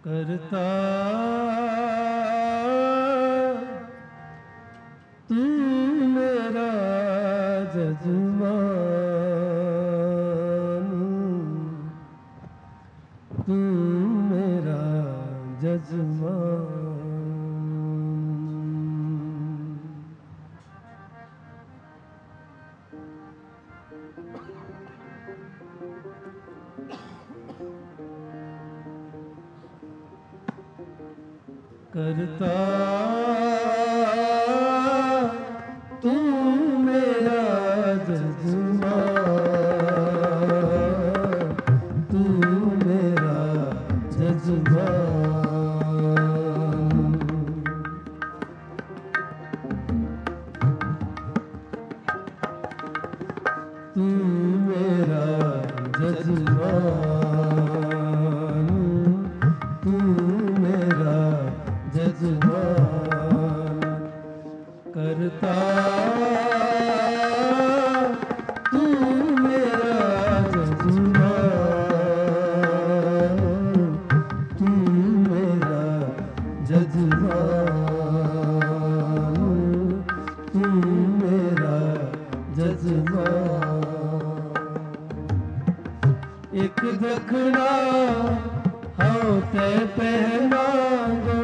करता तू मेरा जजमान, तू मेरा जजमान। करता तू मेरा जजमान, तू मेरा जजमान। तू मेरा जजमान, तू मेरा जजमान। करता तू मेरा जजमान, तू मेरा जजमान, तू मेरा जजमान। एक दखना हाँ ते पहना दो,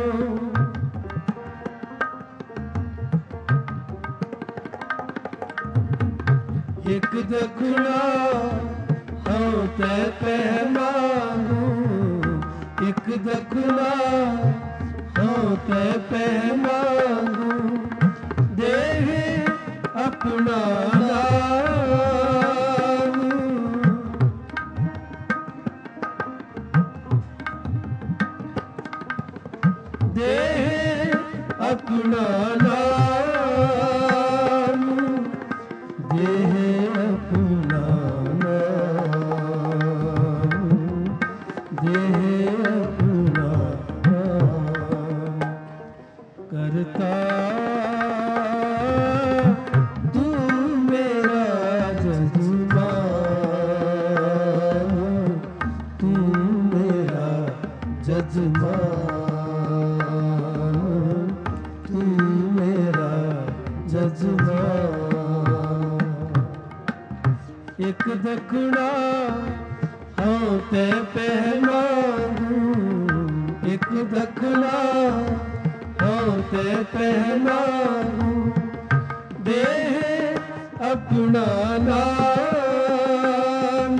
एक दखना हाँ ते पहना दो, एक दखना हाँ ते पहना दो। देह अपना देह अपना नाम, देह अपना नाम, देह अपना नाम। करता तू मेरा जजमान, तू मेरा जजमान, तू मेरा जजमान। एक दखना हाँ ते पहना दूं, एक दखना हाँ ते पहना दूं। देह अपना नाम,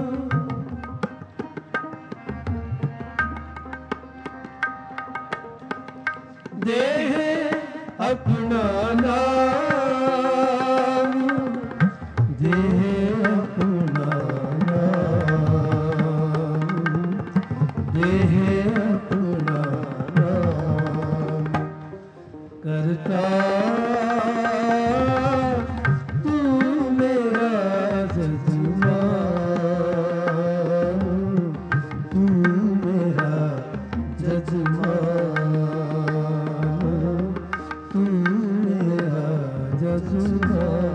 देह अपना नाम, देह अपना नाम, देह अपना नाम। करता तू मेरा जजमान, तू मेरा जजमान, तू मेरा जजमान।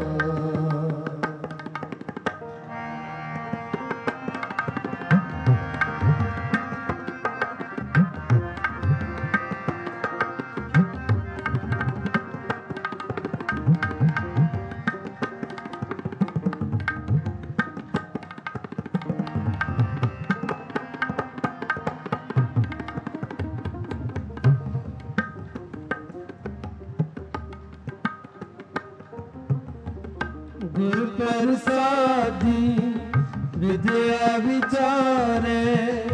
गुर प्रसादी विद्या विचारे,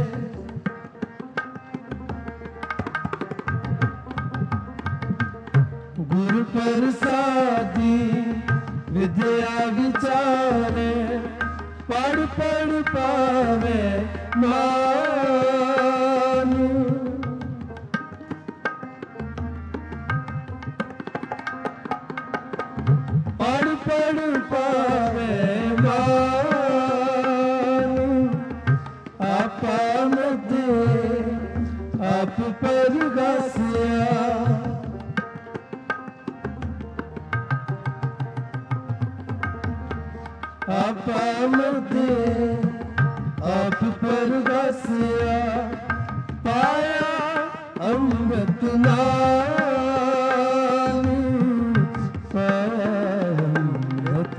गुर प्रसादी विद्या विचारे। पढ़ पढ़ पावे मानु, पढ़ पढ़ पावे मानु। आपा मध्य आप पर गासिया, आपा मध्य आप पर गासिया। पाया अमृत नाम पाया अमृत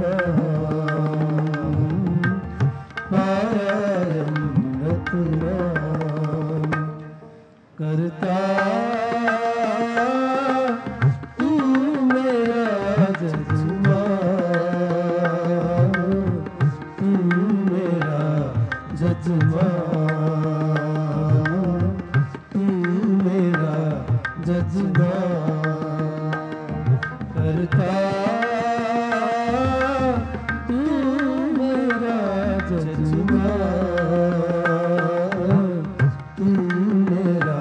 नाम पाया अमृत नाम करता तू मेरा जजमान तू मेरा जजमान तू मेरा जजमान करता तू मेरा जजमान तू मेरा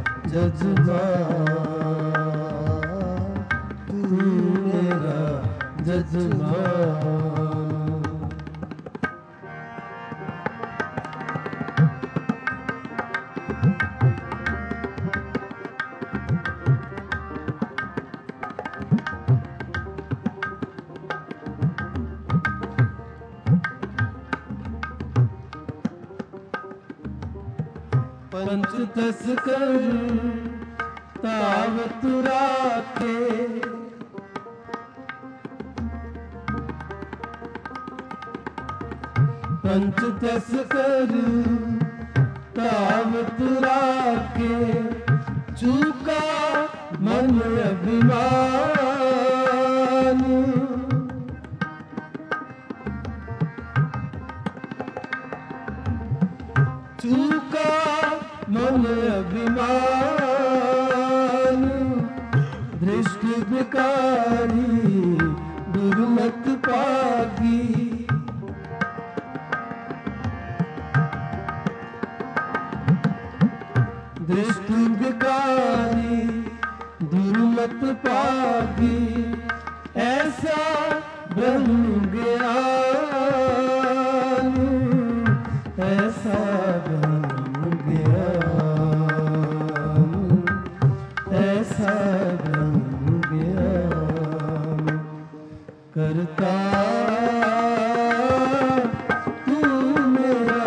जजमान तू मेरा जजमान पंच दस कर तावत राखे पंच दस कर तावत राखे चूका मन अभिमान चूका मन अभिमान दृष्टि विकारी दुर्मत पागी दृष्टि विकारी दुर्मत पागी ऐसा ब्रह्म ज्ञान ऐसा ब्रह्म ज्ञान ऐसा ब्रह्म ज्ञान करता तू मेरा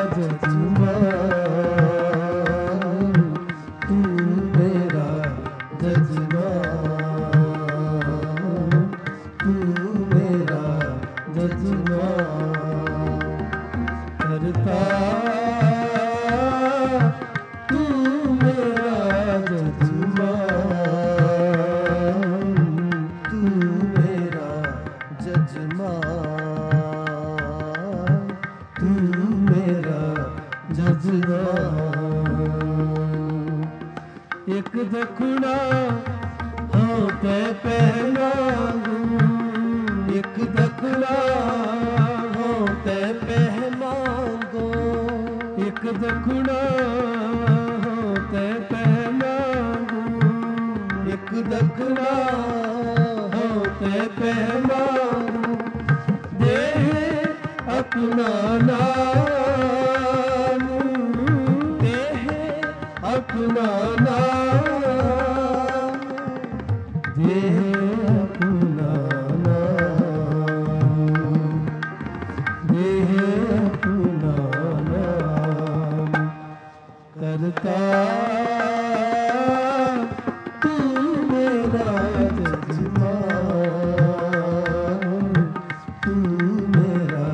जजमान तू मेरा जजमान तू मेरा जजमान करता तू मेरा जजमान तू मेरा जजमान तू मेरा जजमान एक दखुना हाँ पे पहनाऊं एक दखुना हाँ पे पहनाऊं एक दखुना हाँ पे पहनाऊं एक दखुना हाँ पे पहनाऊं दे अपना नाम दे अपना नाम दे अपना नाम दे अपना नाम करता तू मेरा जजमान तू मेरा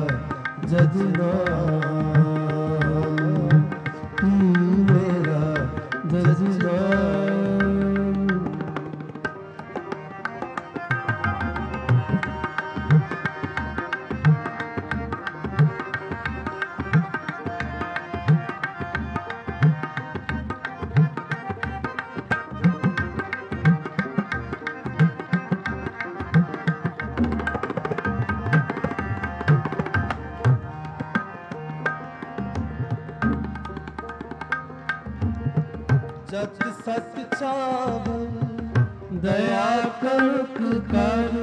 जजमान तू मेरा जजमान जग सत चावल दया करक कर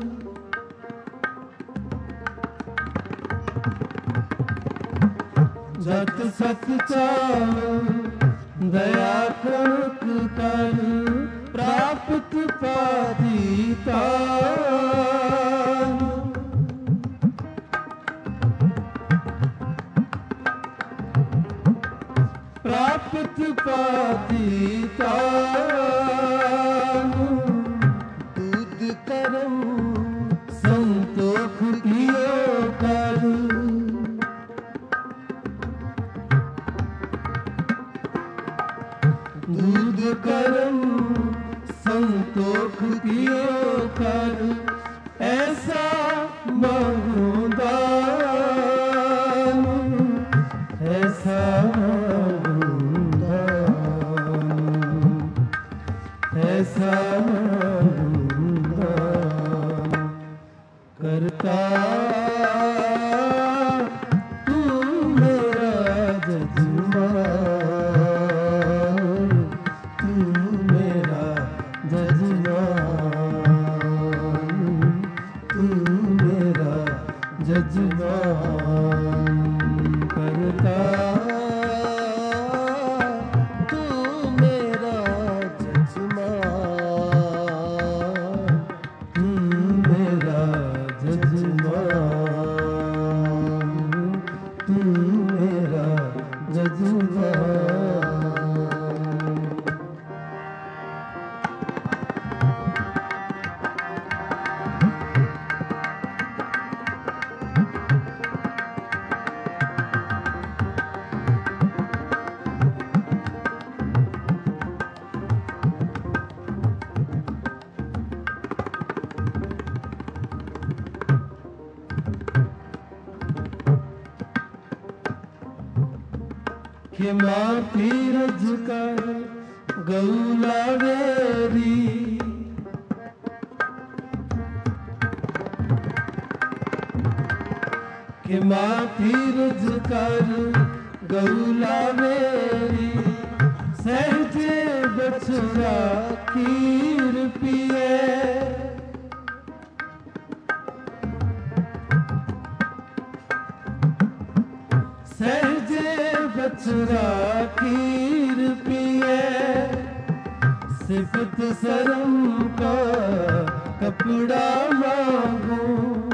जग सत चावल दया करक कर प्राप्त पादीता प्राप्त पादीता संतोख कियो कर ऐसा मांगो दान, ऐसा मांगो दान, ऐसा मांगो दान। करता तू मेरा जजमान, तू मेरा जजमान, तू मेरा जजमान। करता तू मेरा जजमान, तू मेरा जजमान, तू मेरा जजमान। खिमा तीरज कर गौला वेरी, खिमा तीरज कर गौला वेरी। सहजे बछड़ा खीर पिए, सहजे बछड़ा खीर पिए। सिफत शर्म का कपड़ा मांगो,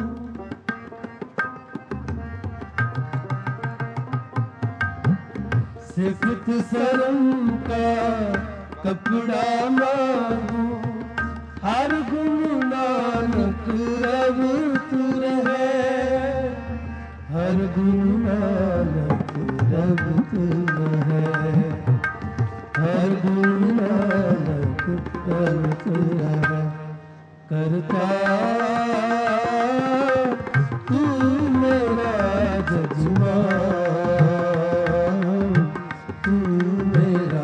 सिफत शर्म का कपड़ा मांगो। हर गुण नानक रवत रहे, हर गुण नानक रवत रहे, हर गुण नानक रवत रहे। करता तू मेरा जजमान, तू मेरा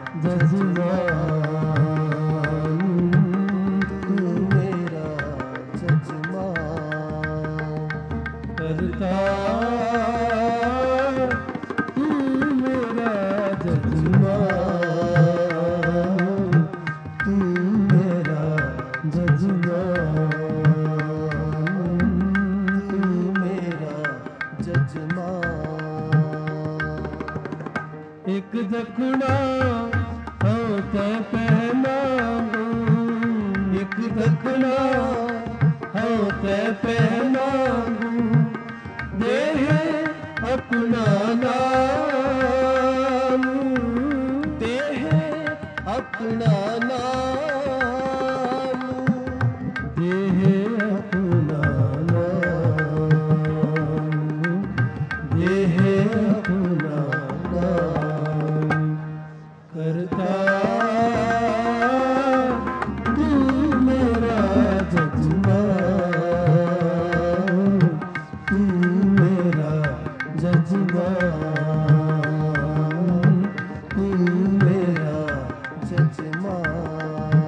जजमान, तू मेरा जजमान। करता तू मेरा जजमान, तू मेरा जजमान, तू मेरा जजमान। एक दखना हो ते पहनाऊं, एक दखना हो ते पहनाऊं। देह अपना नाम, देह अपना नाम, देह अपना नाम, देह अपना नाम। करता तू मेरा जजमान, तू मेरा जजमान, तू मेरा जजमान।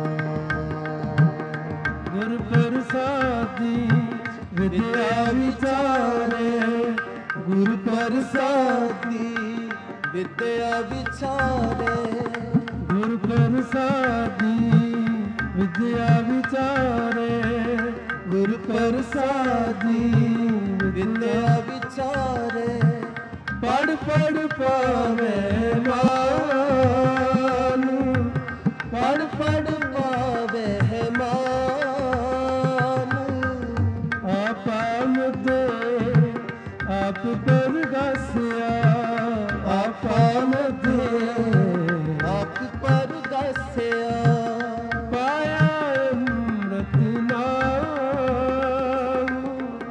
गुर प्रसादी विद्या विचारे, गुर प्रसादी विद्या विचारे, गुर प्रसादी विद्या विचारे, गुर प्रसादी विद्या विचारे। पढ़ पढ़ पावे मान, पढ़ पढ़ पावे मान। आपा मुदे आप पर दसिया, आपा मुदे आप पर दसिया। पाया अमृत नाम,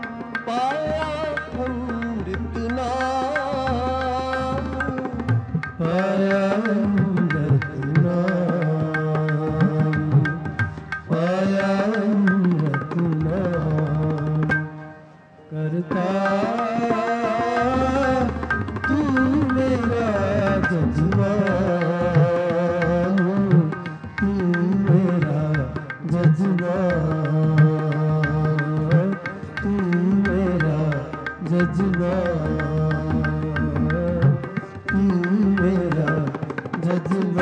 पाया अमृत नाम, जज्बा, तू मेरा जज्बा, तू मेरा जज्बा।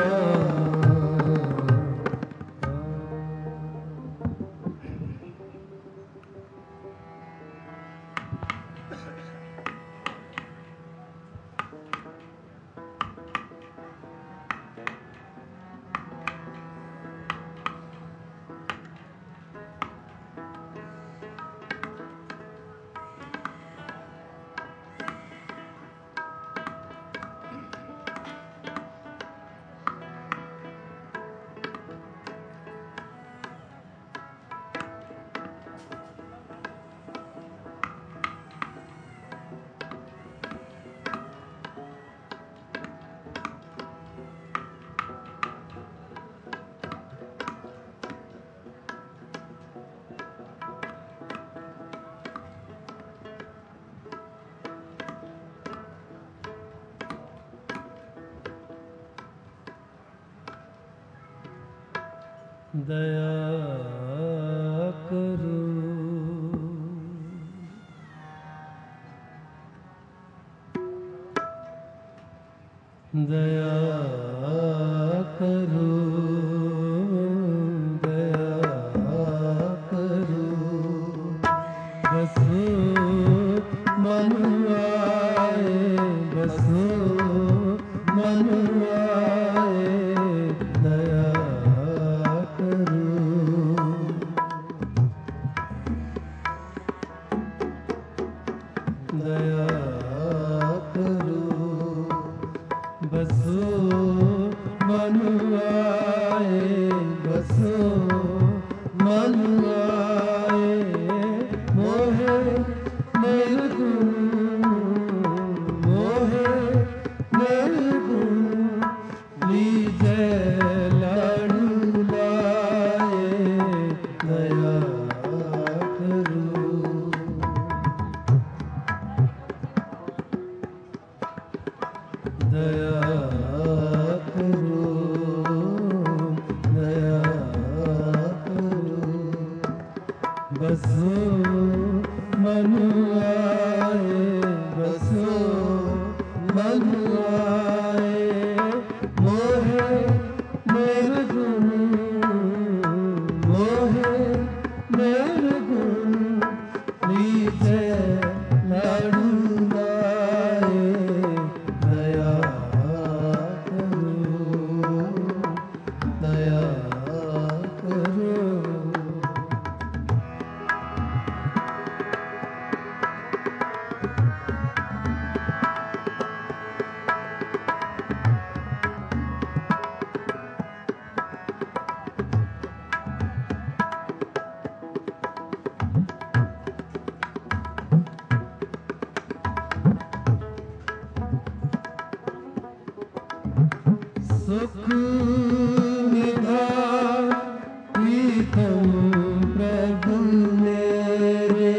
दया करो, दया करो, दया करो, बसो मन आए, बसो मन आए, दया दया करो, बसो मन आए, बसो मन आए, मोहे निर्गुण, मोहे निर्गुण, लीजे लाडू लाए, दया करो, दया करो, दया करो, बसो मन आए, बसो मन आए, मोहे निर्गुण, मोहे निर्गुण, लीजे लाडू लाए, दया करो, दया करो। सुख निधान प्रीतम प्रभु मेरे,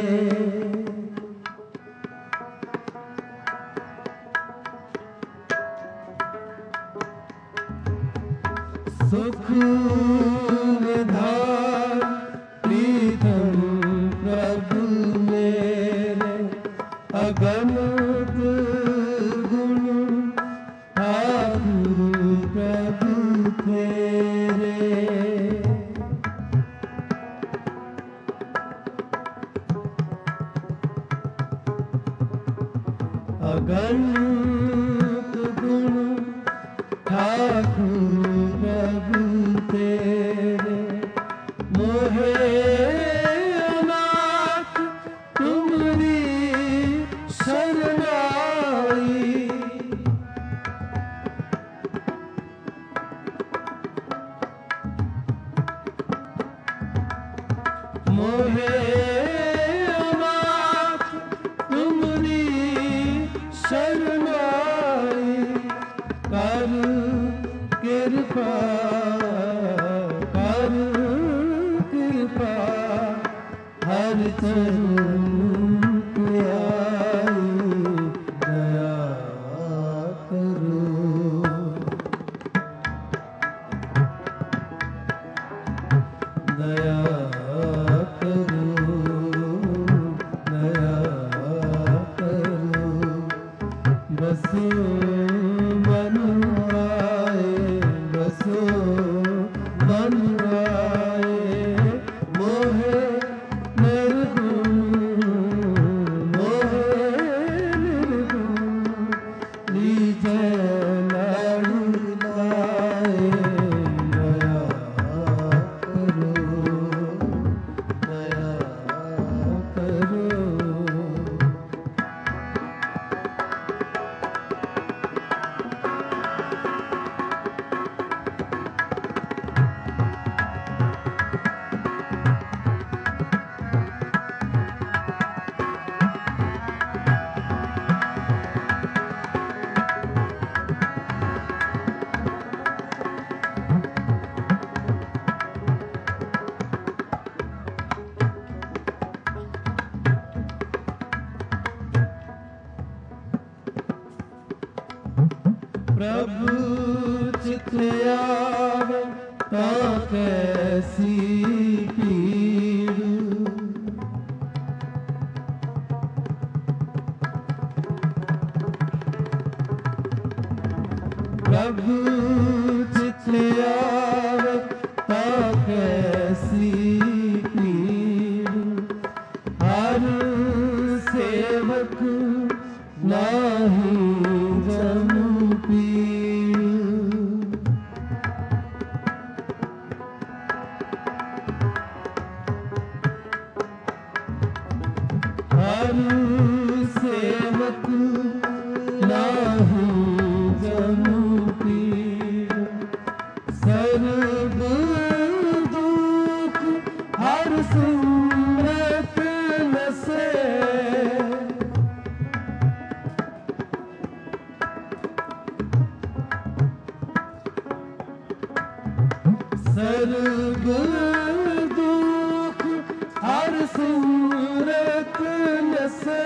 सुख निधान प्रीतम प्रभु मेरे, अगणित गुण प्रभु तेरे, अगणित गुण ठाकुर प्रभु तेरे, मोहे अनाथ तुम्हारी शरणाई, मोहे अनाथ तुम्हारी शरणाई, कर कृपा, कर कृपा, हर चरण पे आई, दया करो, दया करो, दया करो। बसो मन आए, बसो मन आए, मोहे निर्गुण, मोहे निर्गुण, लीजे लाडू लाए, दया करो, दया करो। प्रभु चित आवे ता कैसी पीड़, प्रभु चित आवे ता कैसी पीड़, हर सेवक नाही जनु पीड़। हर सेवक नाही जनु पीड़, सर्व दुख हर सुमरत नसे, सर्व दुख हर सुमरत नसे,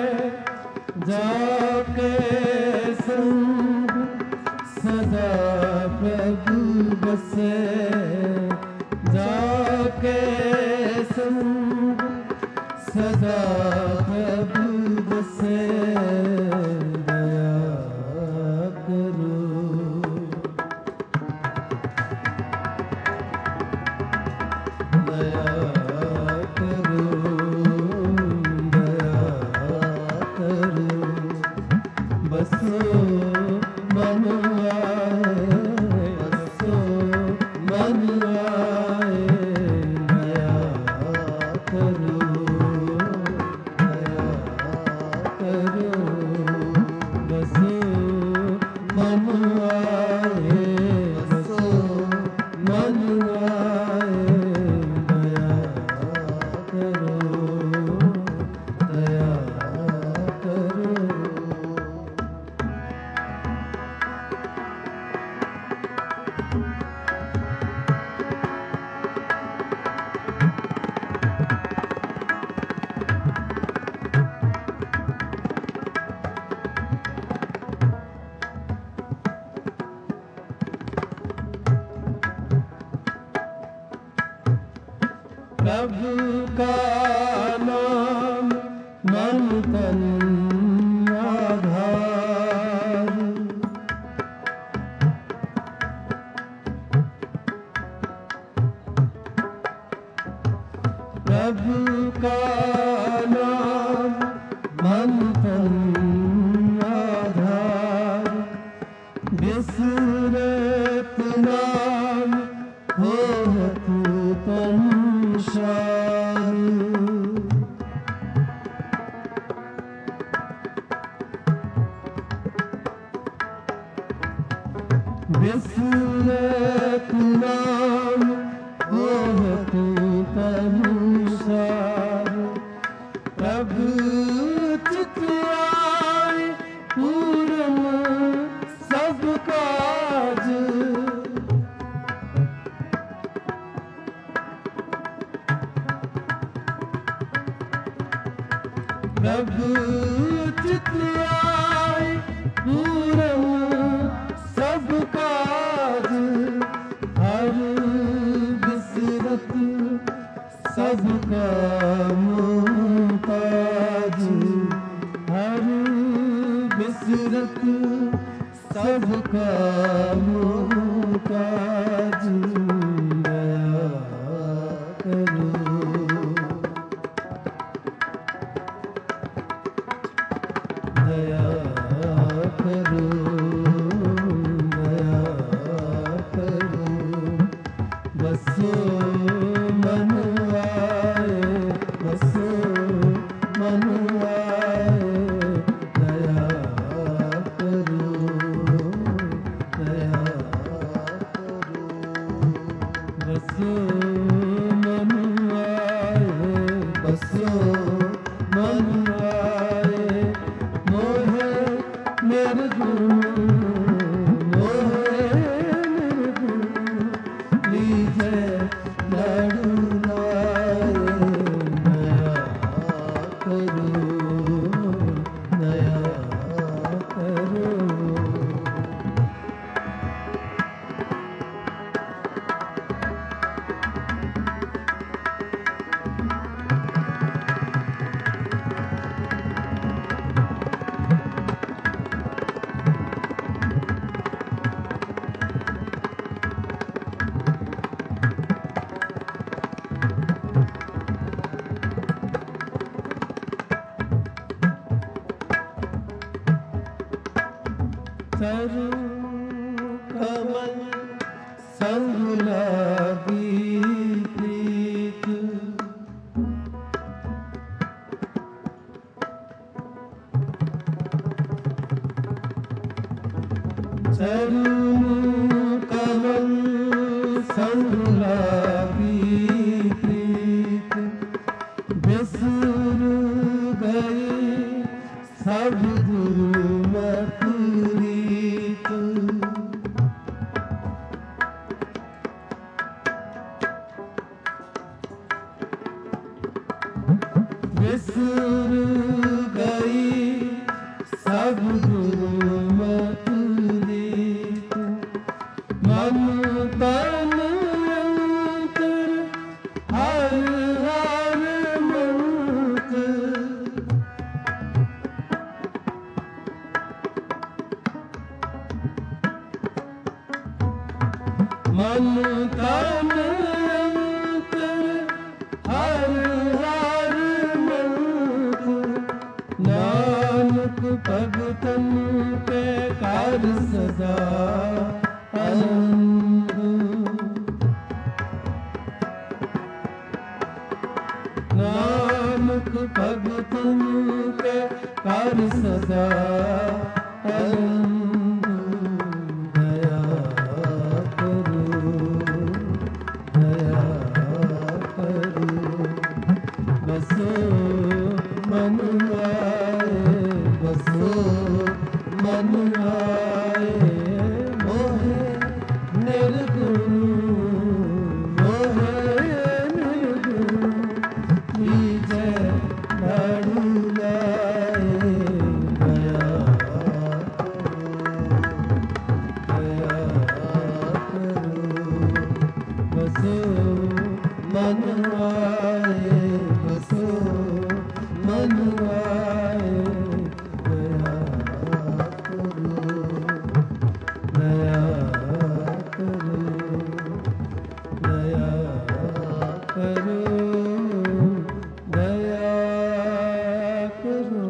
जाके संग सदा प्रभु बसे, जाके संग सदा प्रभु बसे, दया करो, दया करो, दया करो। बसो मन आए, बसो मन आए, दया करो, दया करो। बसो मन आए, बसो मन आए, दया करो, दया करो। प्रभु का नाम मन तन आधार, प्रभु का नाम मन तन आधार, बिसरत नाम होत तन शार। बिसरत नाम होत तन शार, प्रभु चित आए पूरन सब काज, प्रभु चित आए पूरन सब काज, हर बिसरत सबका मुमताज हर बिसरत सबका मुमताज दया करो दया करो दया करो बसो मन आए बसो मन आए दया करो दया करो बसो मन आए बसो मन आए मोहे निर्गुण मोहे निर्गुण लीजे लड़ुलाए दया करो दया करो तरु कमल संग लागी प्रीत तरु कमल संग लागी प्रीत बिसर गए सब गुरुमत रीत बिसर गई सब गुरुमत रीत मन तन अंतर हर हर मंत्र मन तन अंतर हर हर मंत्र नानक भगतन पे कर सदा आनंद नानक भगतन पे कर सदा आनंद दया करो दया करो बसो मन आए बसो मन आए मोहे निर्गुण मोहे निर्गुण लीजे लड़ुलाए दया करो बसो मन आए बसो मन आए दया करो दया करो दया करो दया करो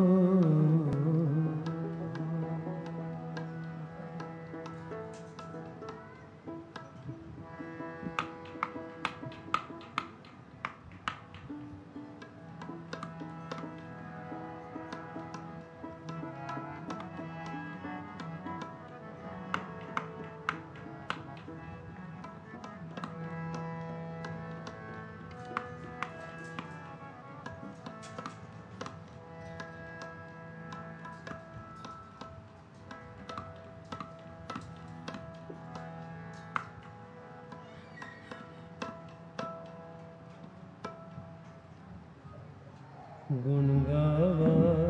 गुण गावा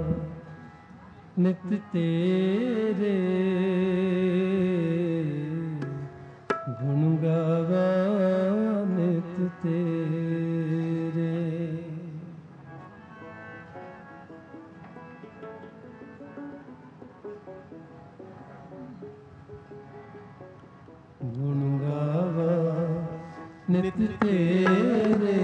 नित तेरे गुण गावा नित तेरे ਨਿਤ ਤੇਰੇ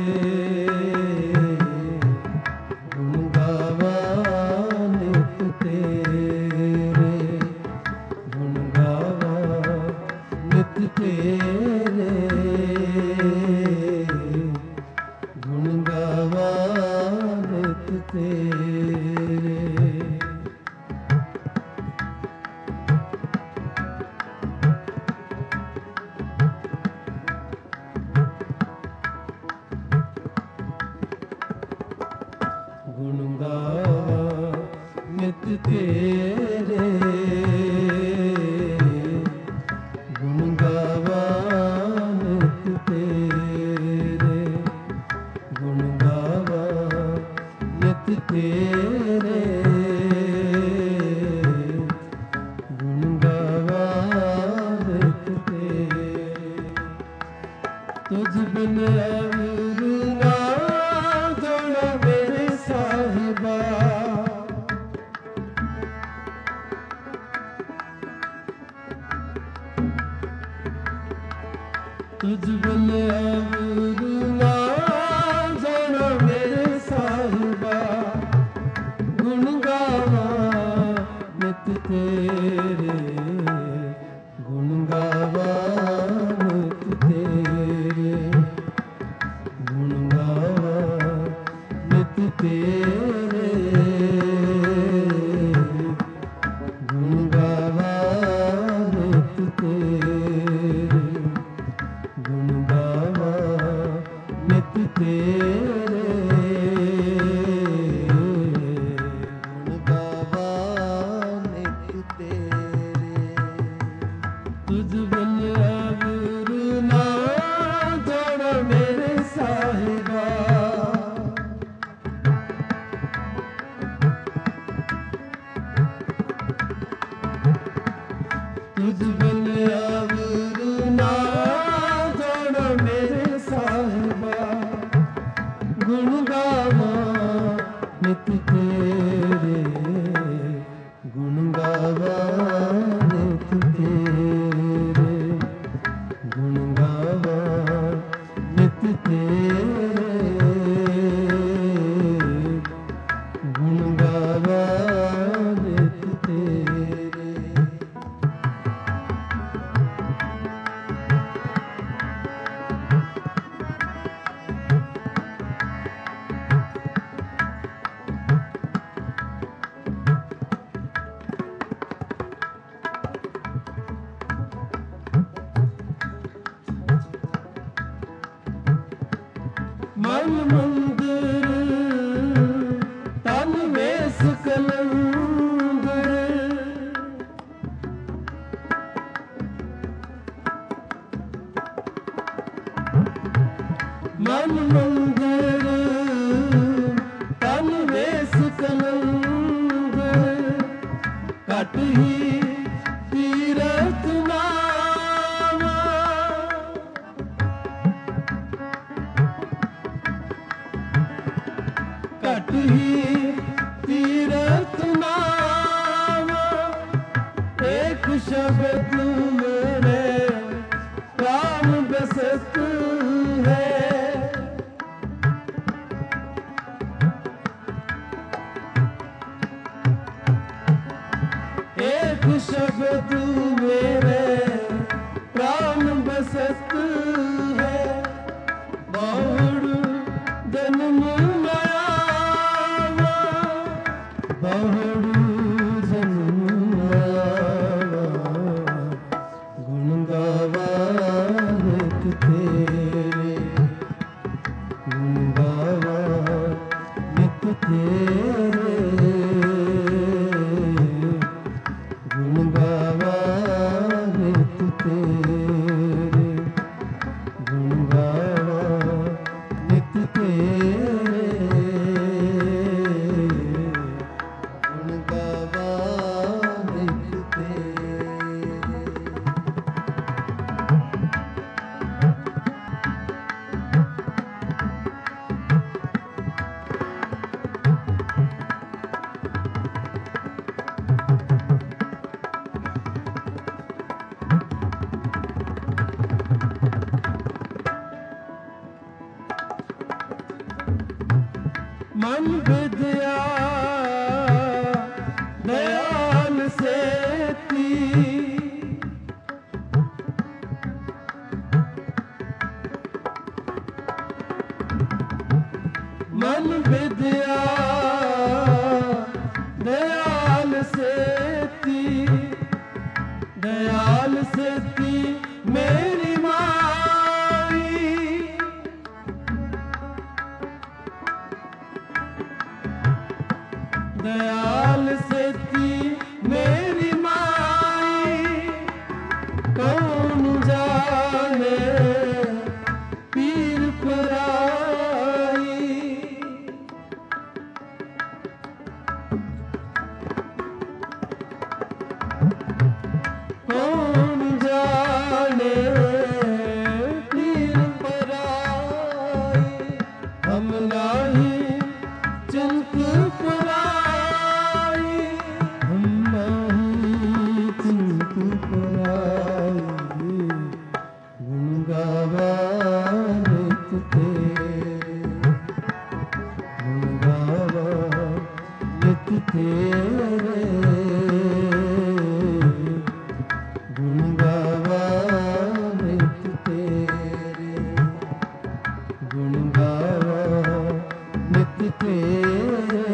ਗੁਣ ਗਾਵਾ ਨਿਤ ਤੇਰੇ ਗੁਣ ਗਾਵਾ ਨਿਤ ਤੇਰੇ ਗੁਣ ਗਾਵਾ ਨਿਤ ਤੇਰੇ ਗੁਣ ਗਾਵਾ ਨਿਤ ਤੇਰੇ ਗੁਣ ਗਾਵਾ ਨਿਤ ਤੇਰੇ ਗੁਣ ਗਾਵਾ ਨਿਤ ਤੇਰੇ ਗੁਣ ਗਾਵਾ ਨਿਤ ਤੇਰੇ ਤੁਝ ਬਿਨ ਅਵਰ ਨਾ ਜੋੜਾ ਮੇਰੇ ਸਾਹਿਬਾ ਤੁਝ ਬਿਨ ਅਵਰ ਨਾ ਜੋੜਾ ਮੇਰੇ ਸਾਹਿਬਾ ਗੁਣ ਗਾਵਾ ਨਿਤ ਤੇਰੇ ਗੁਣ ਗਾਵਾ ਨਿਤ ਤੇਰੇ ਗੁਣ ਗਾਵਾ ਨਿਤ ਤੇਰੇ ਗੁਣ ਗਾਵਾ ਨਿਤ ਤੇਰੇ ਗੁਣ ਗਾਵਾ ਨਿਤ ਤੇਰੇ ਗੁਣ ਗਾਵਾ ਨਿਤ ਤੇਰੇ ਤੁਝ ਬਿਨ ਅਵਰ ਨਾ ਜੋੜ ਮੇਰੇ ਸਾਹਿਬਾ ਤੁਝ ਬਿਨ ਅਵਰ ਨਾ ਜੋੜ ਮੇਰੇ ਸਾਹਿਬਾ ਗੁਣ ਗਾਵਾ ਨਿਤ ਤੇਰੇ ਗੁਣ ਗਾਵਾ ਨਿਤ ਤੇਰੇ ਗੁਣ ਗਾਵਾ ਨਿਤ ਤੇਰੇ ਗੁਣ ਗਾਵਾ ਨਿਤ ਤੇਰੇ ਮਨ ਮੰਦਰ ਤਨ ਵੇਸ ਕਲੰਦਰ ਮਨ ਮੰਦਰ ਤਨ ਵੇਸ ਕਲੰਦਰ ਘਟ ਹੀ ਤੀਰਥ ਨਾਵਾ ਘਟ ਹੀ ਤੀਰਥ ਨਾਵਾ ਏਕ ਸ਼ਬਦ ਮੇਰੇ ਪ੍ਰਾਨ ਬਸਤ ਹੈ ਏਕ ਸ਼ਬਦ ਮੇਰੇ ਪ੍ਰਾਨ ਬਸਤ ਹੈ ਬਹੁੜ ਜਨਮ ਮਾਇਆ ਬਹੁੜ ਜਨਮ ਮਾਇਆ ਗੁਣ ਗਾਵਾ ਨਿਤ ਤੇਰੇ मन विद्या दयाल सेती मन विद्या दयाल सेती दयाल सेती मेरी माई दयाल सेती मेरी माई कौन जाने पीर पराई कौन जाने पीर पराई हम नाही चिंत पराई हम नाही चिंत पराई गुण गावा नित तेरे गुण गावा नित तेरे गुण गावा नित तेरे गुण गावा नित तेरे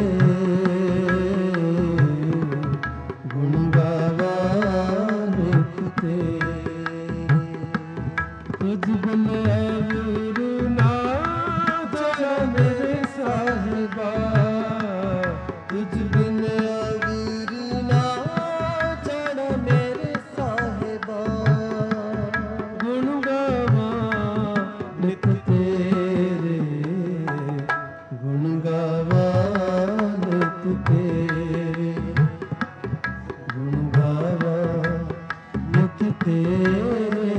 गुण गावा नित तेरे तुझ बिन अगुरु ना चला मेरे साहिबा तुझ बिन अगुरु ना चढ़ा मेरे साहिबा गुण गावा नित तेरे गुण गावा नित तेरे गुण गावा नित तेरे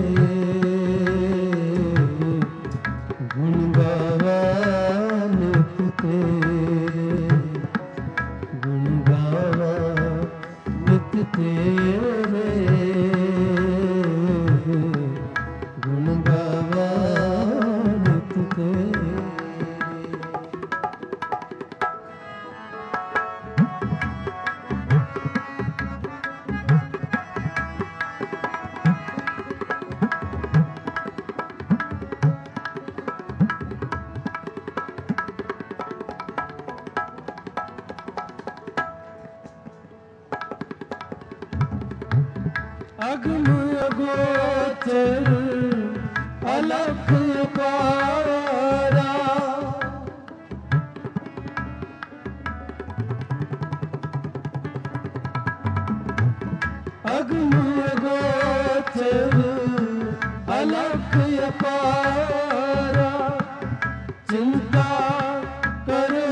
गुण गावा नित तेरे गुण गावा नित तेरे गुण गावा नित तेरे अगम अगोचर अलख पारा अगम अगोचर अलख पारा चिंता करो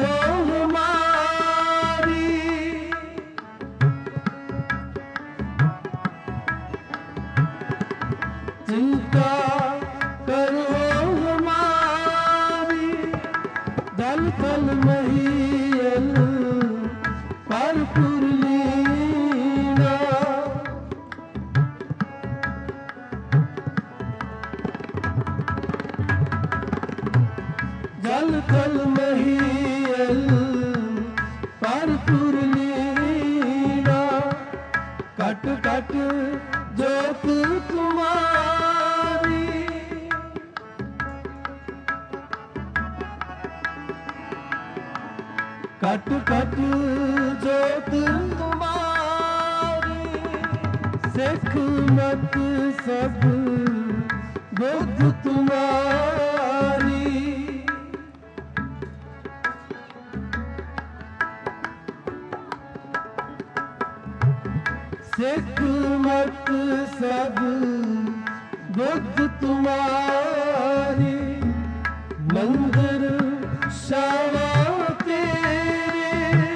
हमारी चिंता करो हमारी दल दल महियल पर पुरलीना जल थल महियल पर पुरलीना कट कट जोत तुम्हारी कट कट जोत तुम्हारी सिख मत सब बुद्ध तुम्हारी सिख मत सब बुद्ध तुम्हारी मंदिर शावा तेरे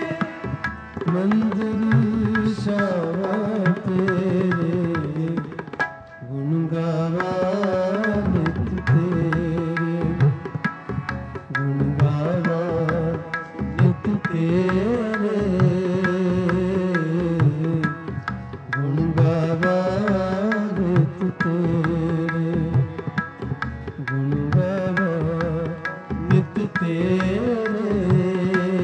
मंदिर शावा तेरे गुण गावा नित तेरे गुण गावा नित तेरे गुण गावा नित तेरे गुण गावा नित तेरे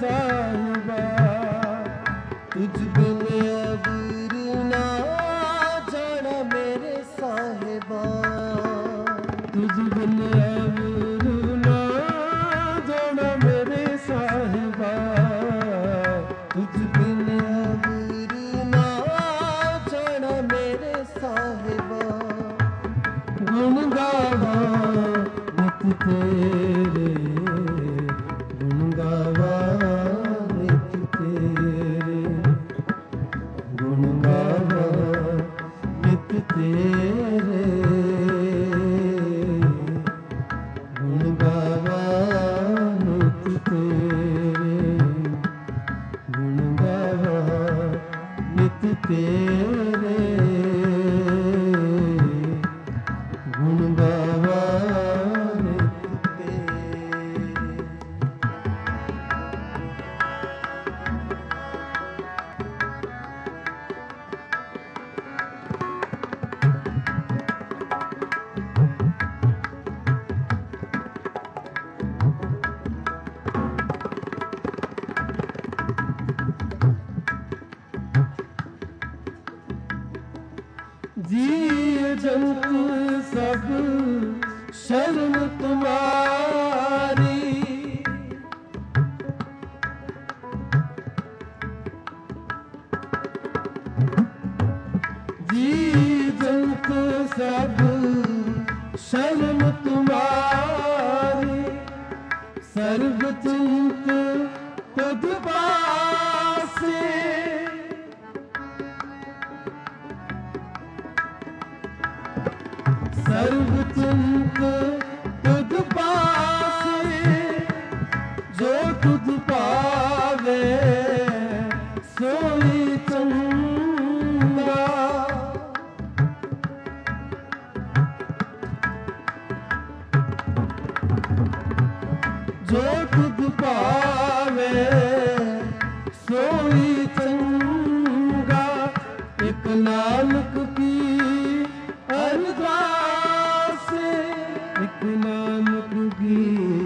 साहिबा, तुझ बिन अबूर ना जाना मेरे साहिबा, तुझ बिन अबूर ना जाना मेरे साहिबा, तुझ बिन अबूर ना जाना मेरे साहिबा, गुण गावा नित तेरे, गुण गावा नित तेरे, गुण गावा नित तेरे, गुण गावा नित तेरे, गुण गावा नित तेरे, गुण गावा नित तेरे। जीव जंतु सब शरण तुम्हारी, जीव जंतु सब शरण तुम्हारी, सर्व चिंत तुझ पासे, सर्व चिंत तुझ पासे, जो तुझ पावे सोई चंगा, जो तुझ पावे सोई चंगा, एक नानक की अरदास, एक नानक की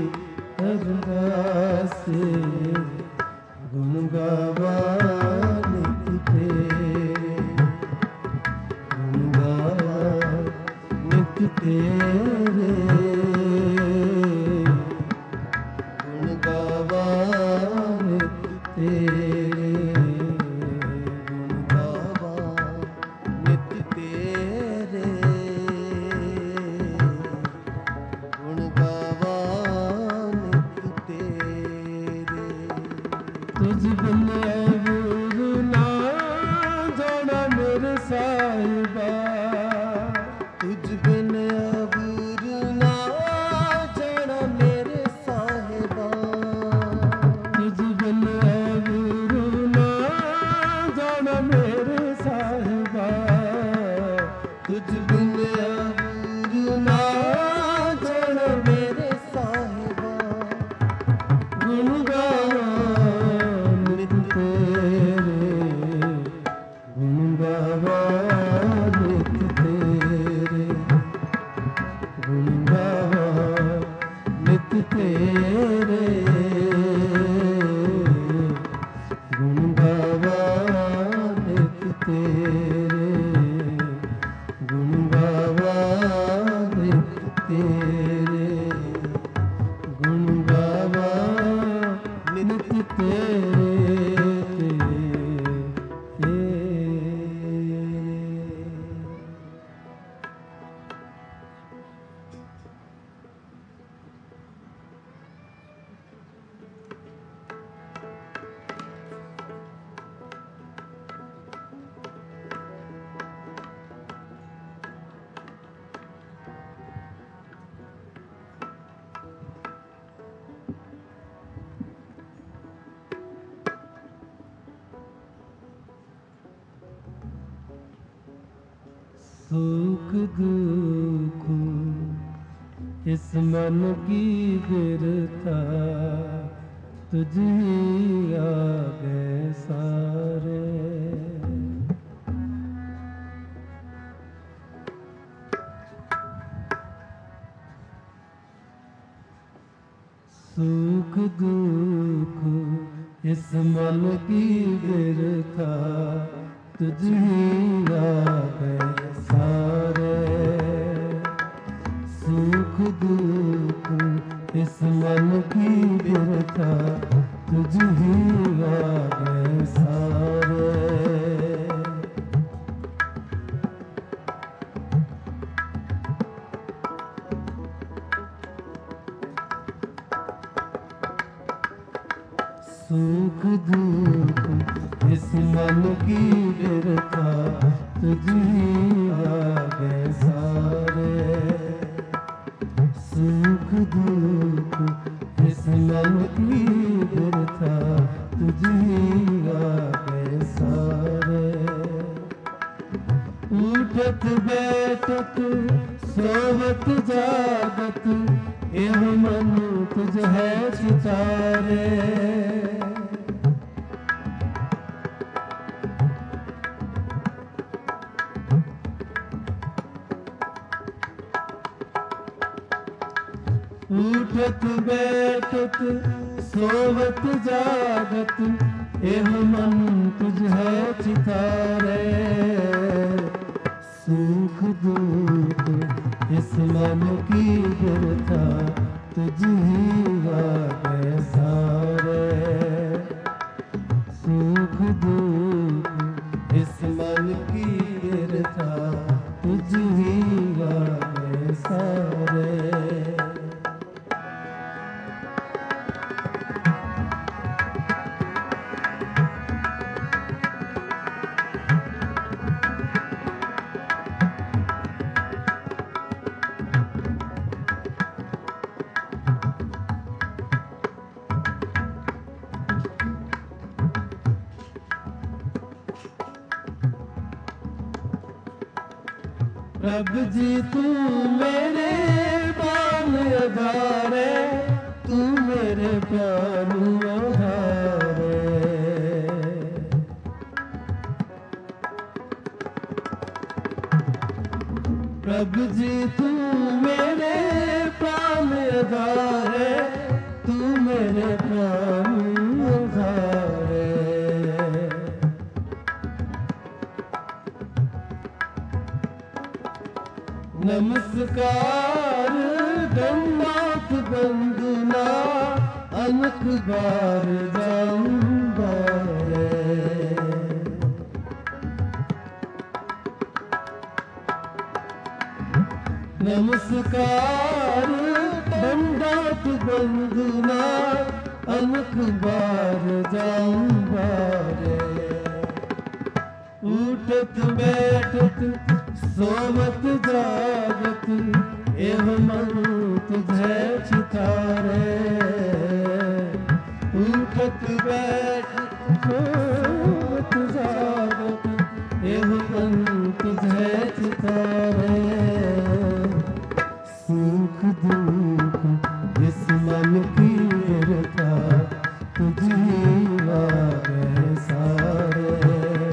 अरदास, गुण गावा नित तेरे, गुण गावा नित तेरे, गुण गावा नित तेरे, गुण गावा नित तेरे, गुण गावा नित तेरे। तुझ बिन अबूर ना जाना मेरे साहिबा, तुझ बिन अबूर ना जाना मेरे साहिबा, तुझ बिन अबूर ना जाना मेरे साहिबा, तुझ बिन अबूर ना जाना मेरे साहिबा, गुण गावा नित तेरे, गुण गावा नित तेरे, गुण गावा नित तेरे, गुण गावा नित तेरे, गुण गावा नित तेरे, गुण गावा नित तेरे। सुख दुख इस मन की गिरता तुझी आगे सारे। सुख दुख इस मन की बिरथा तुझ ही आगे सारे सुख दुख इस मन की बिरथा तुझ ही आगे सारे सुख दुख इस मन की बिरथा तुझ ही आगे सारे सुख दुख इस मन की बिरथा तुझ ही आगे सारे उठत बैठत सोवत जागत यह मन तुझ है चितारे उठत बैठत सोवत जागत यह मन तुझ है चितारे सुख दुख इस मन की बिरथा तुझ ही आगे सारे सुख दुख इस मन की बिरथा तुझ ही आगे सारे प्रभु जी तू मेरे बाल आधारे तू मेरे प्राण आधारे प्रभु जी तू मेरे प्राण आधारे तू मेरे प्राण आधारे नमस्कार दंडात बंदना अनक बार जाऊंबारे नमस्कार दंडात बंदना अनक बार जाऊंबारे उठत बैठत सोवत जागत एह मन तुझे चितारे उठत बैठत सोवत जागत एह मन तुझे चितारे सुख दुख इस मन की बिरथा तुझ ही आगे सारे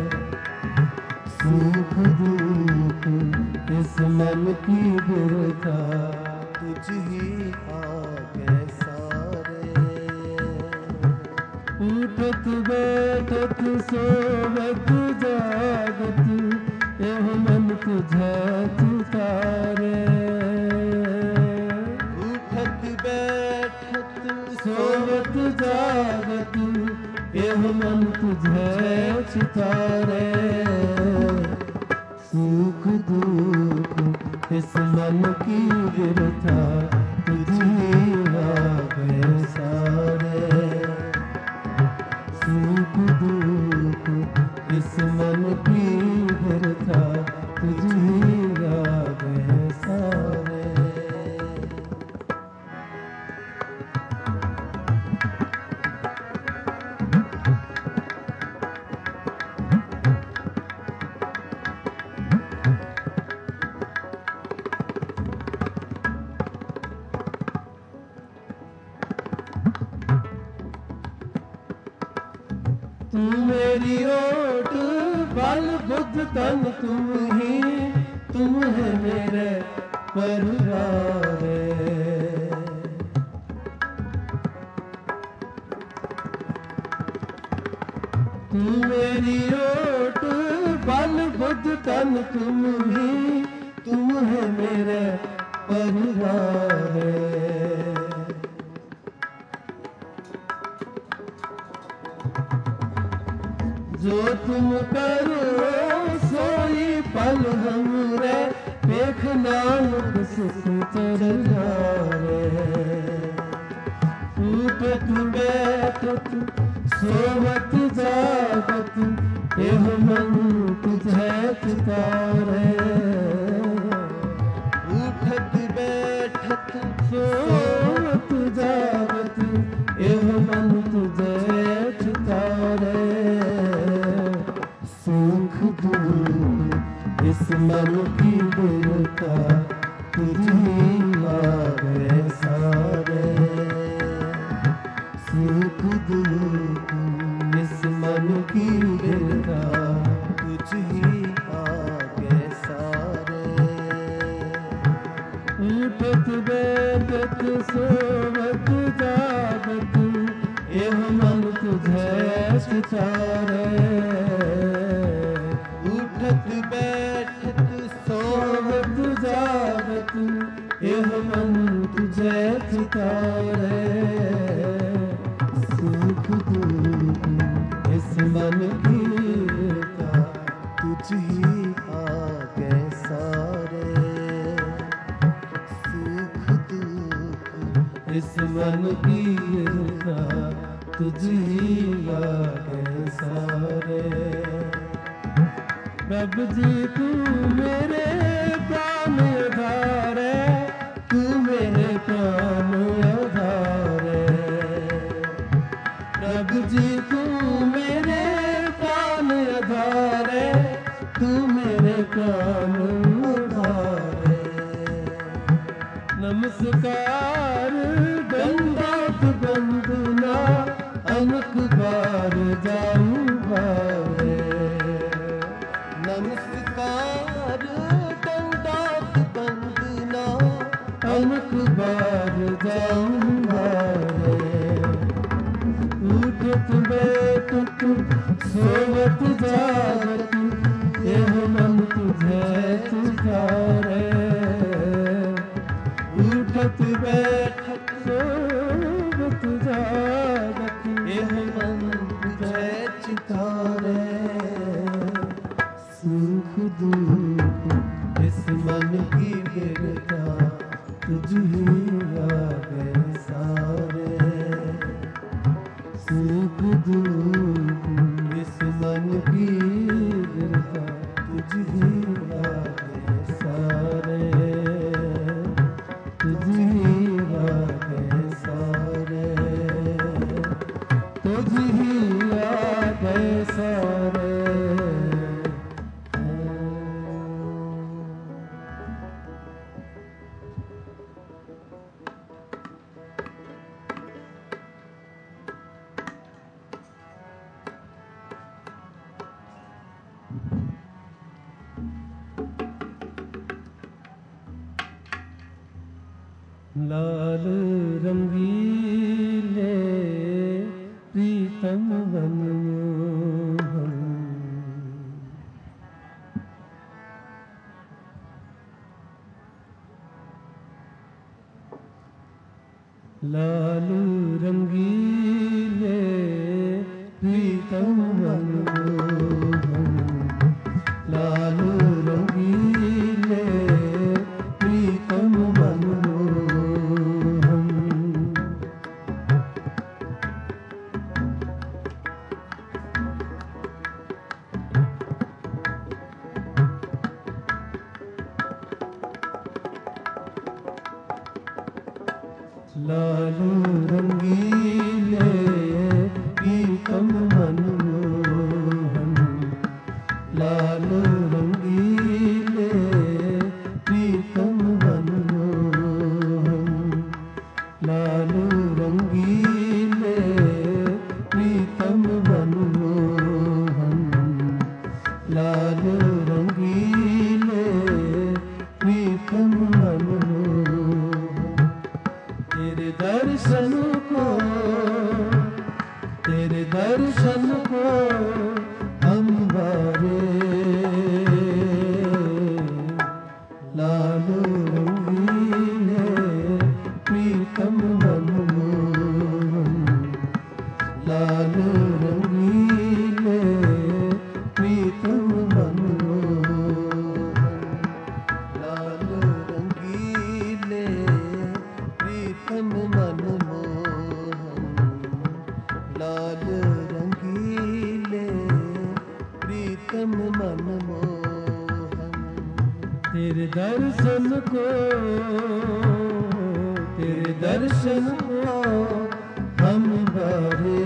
सुख दुख इस मन की बिरथा तुझ ही आगे सारे उठत बैठत सोवत जागत यह मन तुझे चितारे उठत बैठत सोवत जागत यह मन तुझे चितारे सुख दुख इस मन की बिरथा तुझ ही आगे सारे सुख दुख इस मन की बिरथा तुझ ही आगे सारे तू मेरी ओट बल बुद्ध तन तुम ही तुम है मेरे परवारे तू मेरी ओट बल बुद्ध तन तुम ही, तुम है मेरे परिवार। जो तुम करो सोई पल हमरे, देख नानक सुख चरनारे। उठत बैठत सोवत जागत, एह मन तुझे चितारे। उठत बैठत सोवत जागत, एह मन तुझे चितारे। सुख दुख इस मन की बिरता, तुझी लागे सारे। सुख दुख इस मन की बिरता, तुझी आगे सारे। उठत बैठत सोवत जागत, एह मन तुझे चितारे। उठत बैठत सोवत जागत, एह मन तुझे चितारे। सुख दुख इस मन की बिरता, तुझी आगे सारे। सुख दुख इस मन की बिरता, तुझी आगे सारे। प्रभु जी तू मेरे प्राण आधार है, तू मेरे प्राण आधार है। प्रभु जी तू मेरे प्राण आधार है, तू मेरे प्राण आधार है। नमस्कार दंडवत बंदना, अनक बार जाऊं भावे। नमस्कार दंडवत बंदना, अनक बार जाऊं भावे। उठत बैठत सोवत जागत, एह मन तुझे चितारे। उठत बैठत सोवत जागत, एह मन तुझे चितारे। सुख दुख इस मन की बिरता, तुझी आगे सारे। सुख दुख इस मन की बिरता, तुझी आगे सारे। तुझी आगे सारे, तुझी आगे सारे। लाल रंगीले प्रीतम वन मोहन, लाल रंगीले प्रीतम वन मोहन। लाल रंगीले प्रीतम वन मोहन। लाल रंगीले प्रीतम वन मोहन। लाल रंगीले प्रीतम वन मोहन। लाल रंगीले प्रीतम वन मोहन। लाल रंगीले प्रीतम वन मोहन। तेरे दर्शन दर्शन को हम बारे लाल रंगीले प्रीतम मनमोहन लाल रंगीले प्रीतम मनमोहन लाल रंगीले प्रीतम मनमोहन लाल रंगीले प्रीतम मनमोहन तेरे दर्शन को हम बारे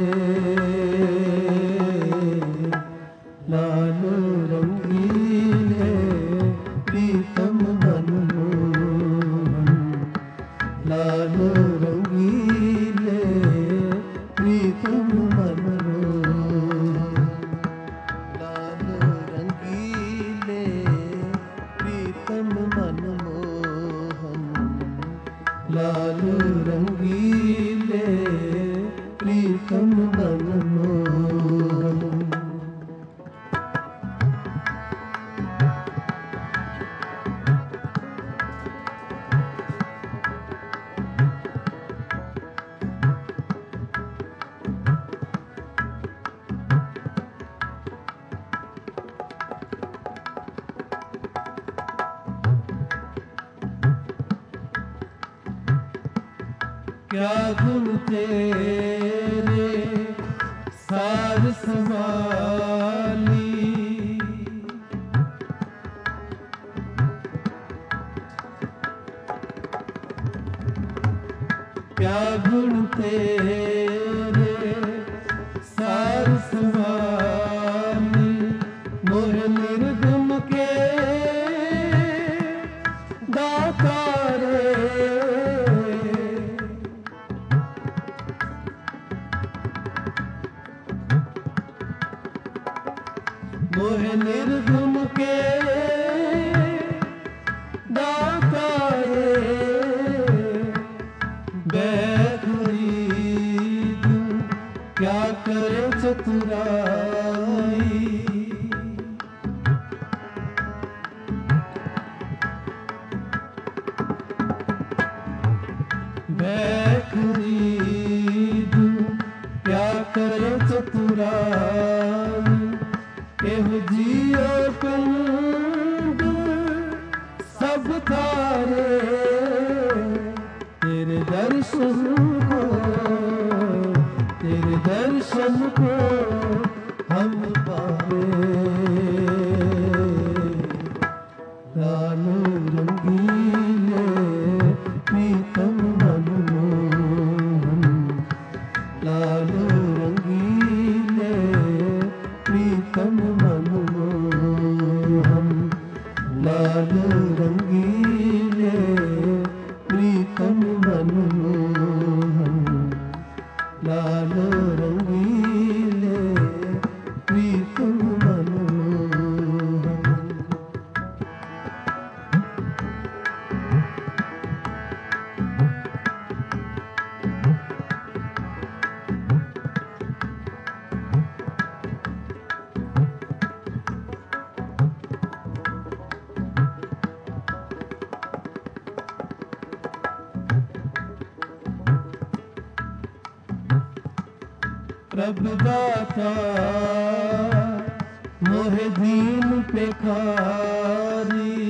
लाल रंगीले प्रीतम मनमोहन लाल रंगीले प्रीतम मनमोहन लाल रंगीले प्रीतम मनमोहन लाल रंगीले प्रीतम मनमोहन क्या गुण तेरे सार संभाली क्या गुण तेरे सार संभाली मोह निर्गुण के दातारे मोह निर्गुण के दातारे बैखरीद क्या करे चतुराई बैखरीद क्या करे चतुराई एहो जियो पिंड सब तारे तेरे दर्शन को हम पावे लाल रंगीले प्रीतम मनमोहन लाल रंगीले प्रीतम मनमोहन लाल रंगीले प्रीतम मनमोहन लाल रंगीले प्रीतम मनमोहन प्रभु दाता मोहे दीन पे खारी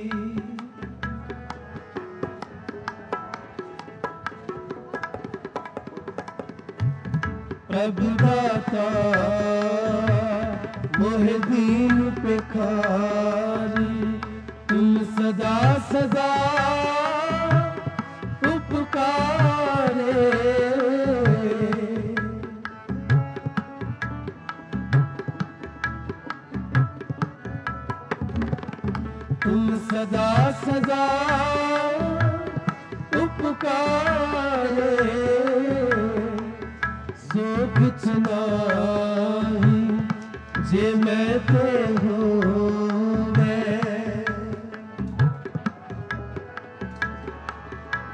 प्रभु दाता मोहे दीन पे खारी तुम सदा सदा उपकारे तुम सदा सदा उपकारे सो कुछ नाही जे मैं ते हो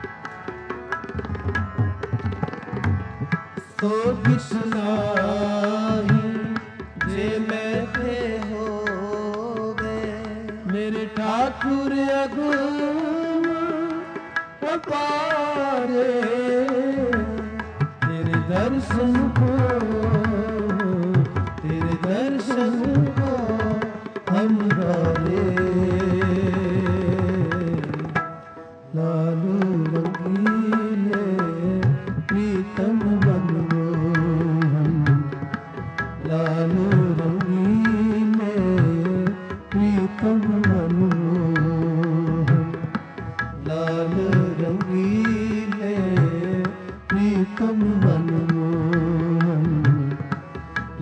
सो कुछ नाही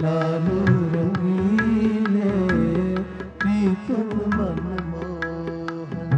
लालू रंगीले प्रीतम मनमोहन।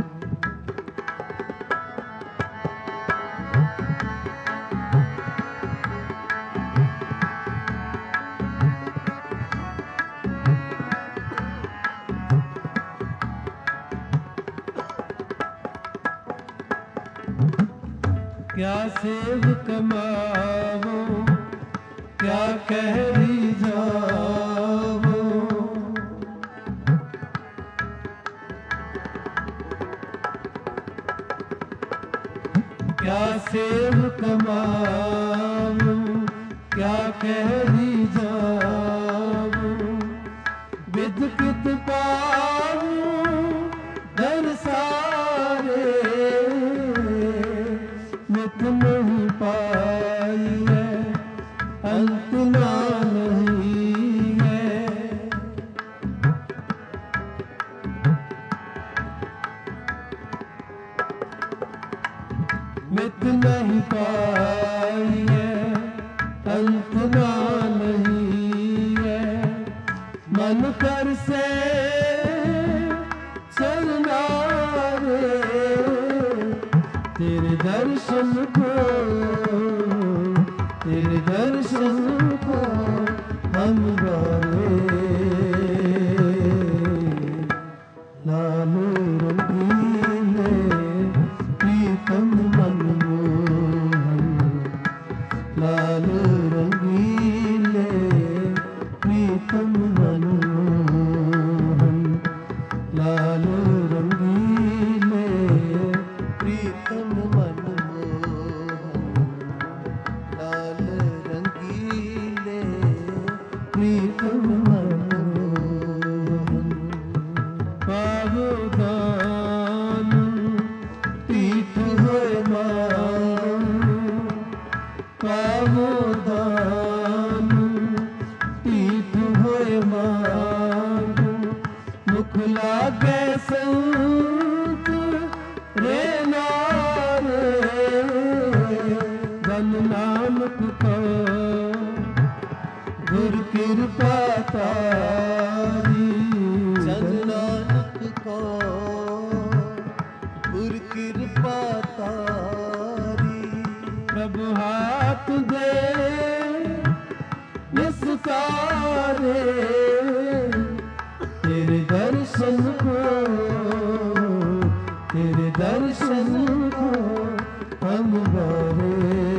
क्या सेव कमावो क्या कह जावो, क्या सेव कमावो क्या कह जावो, विद कित पावो दरसारे, मित नहीं पाई है अंत ना नहीं है। मित नहीं पाई है अंत ना नहीं है, मन कर से चलना रे, तेरे दर्शन को, तेरे दर्शन को हम गावे। लालू रंगीले प्रीतम मनमोहन, लालू रंगीले प्रीतम मनमोहन, लालू रंगीले प्रीतम मनमोहन, लाल रंगीले प्रीतम मनमोहन। पावो दान पीठ होए मान, पावो दान पीठ होए मान, मुख लागे संत रे नारे, धन नानक को गुर कृपा तारी, जन नानक को गुर कृपा तारी, प्रभु हाथ दे निस्तारे, तेरे दर्शन को, तेरे दर्शन को हम गावे।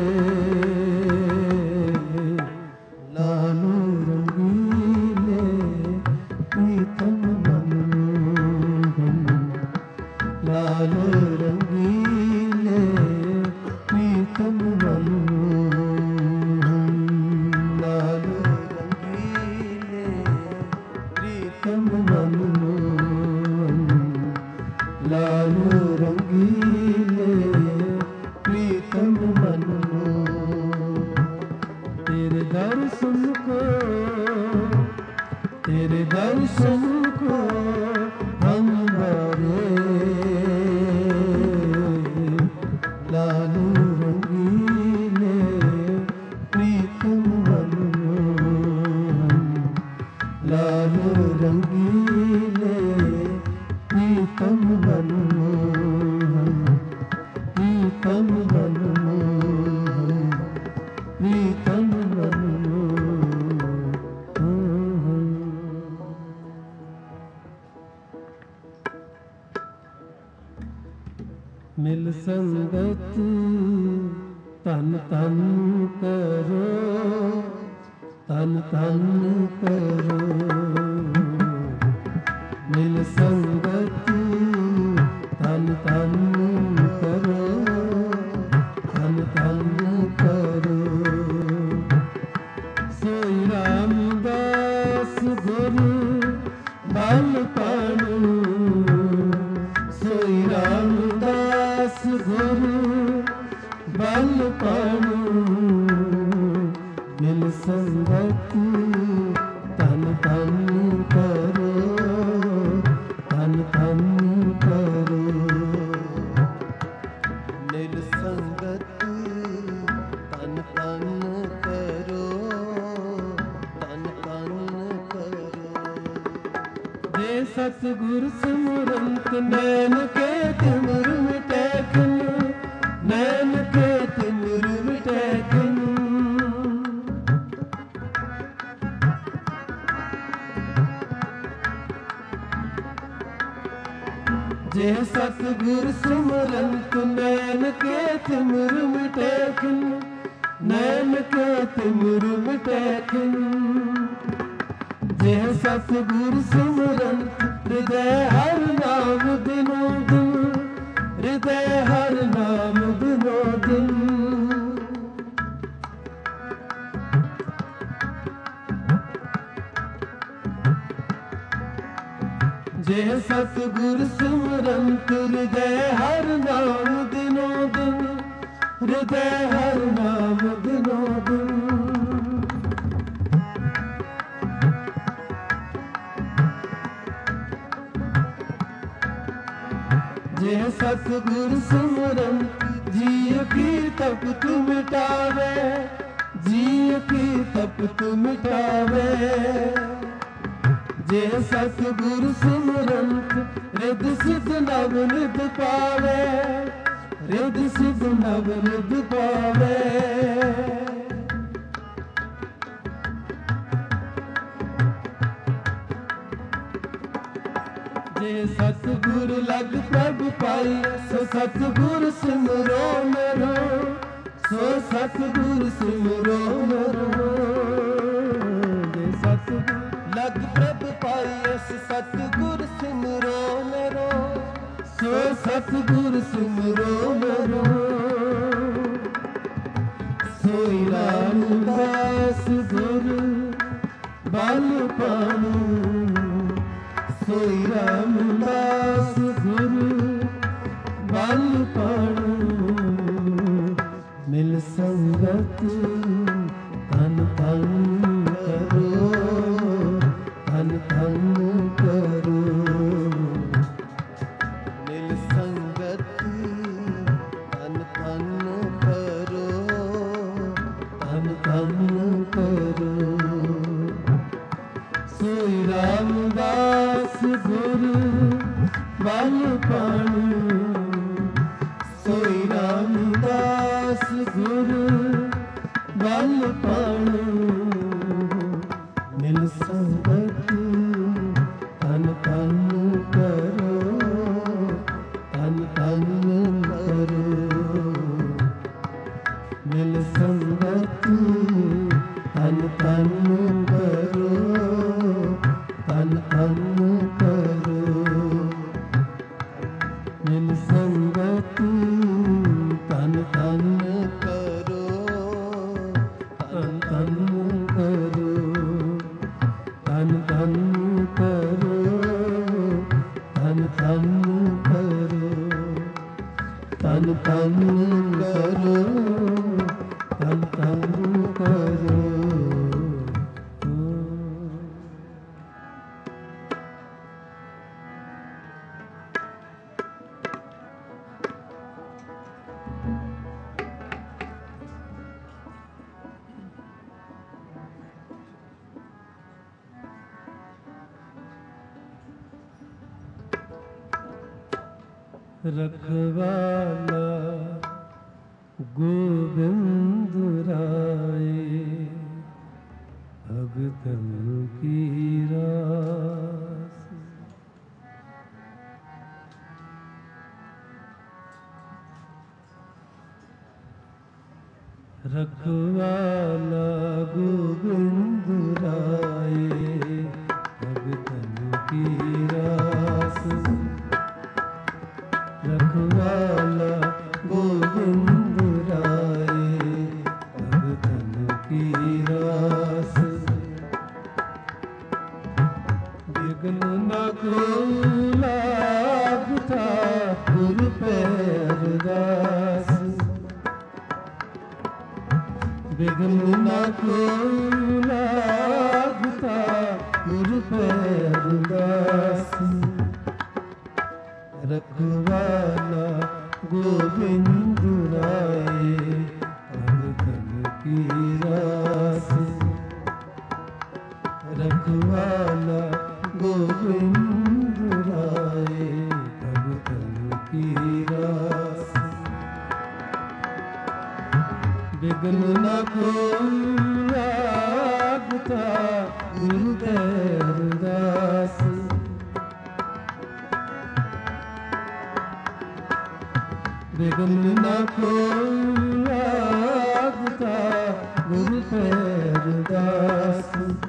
लालू रंगीले प्रीतम मनमोहन, लालू रंगीले प्रीतम मनमोहन, लालू रंगीले प्रीतम मनमोहन, लालू रंगीले प्रीतम मनमोहन। तेरे दर्शन को, तेरे दर्शन को हम गावे। लालू रंगीले प्रीतम मनमोहन, लालू रंगीले प्रीतम मनमोहन, प्रीतम मनमोहन, प्रीतम मनमोहन। मिल संगत तन तन करो, तन तन करो, मिल संगत तन तन करो, तन तन करो। सोई रामदास गुरु बल पाणु, सोई रामदास गुरु बल पाणु, मिल संगत तन तन करो, तन तन करो। निल संगत तन तन करो, तन सतगुर सिमरंत नैन के तिमिर मिटै खिन, नैन के तिमिर मिटै खिन। जे सतगुर सिमरंत नैन के तिमिर मिटै खिन, नैन के तिमिर मिटै खिन। जे सतगुर सिमरंत हृदय हर नाम दिनो दिन, हृदय हर नाम दिनो दिन। जे सतगुर सिमरंत हृदय हर नाम दिनो दिन, हृदय हर नाम दिनो दिन। जे सतगुर सिमरंत जीव की तपत मिटावे, जीव की तपत मिटावे। जे सतगुर सिमरंत रिद सिद्ध नव निध पावे, रिद सिद्ध नव निध पावे। जे सतगुर लग प्रभ पाई, सो सतगुर सिमरो मेरो, सो सतगुर सिमरो मेरो। जे सतगुर लग प्रभ पाइस सतगुर सिमरो मेरो, सो सतगुर सिमरो मेरो। सोई रामदास गुर बल पाणु, सोई रामदास गुर बल पाणु। मिल संगत तन तन करो, तन तन करो। मिल संगत तन तन करो, तन तन करो। सोई रामदास गुर बल पाणु, सोई रामदास गुर बल पाणु। मिल संगत तन तन करो, तन तन करो। मिल संगत तन तन करो, तन तन करो। मिल संगत तन तन करो, तन तन करो, तन तन करो, तन तन करो, तन तन करो, तन तन करो। रखवाला गोविंद राय, भगतन की रास। रखवाला गोविंद राय, भगतन की रास। रखवाला गोविंद राय, भगतन की रास। विघ्न न कोई लागता, गुरु पे अरदास। विघ्न न कोई लागता, गुरु पे अरदास। रखवाला गोविंद राय, भगतन की रास। रखवाला गोविंद की रास। विघ्न न कोई लागता गुरु के अरदास। विघ्न न कोई लागता गुरु के अरदास।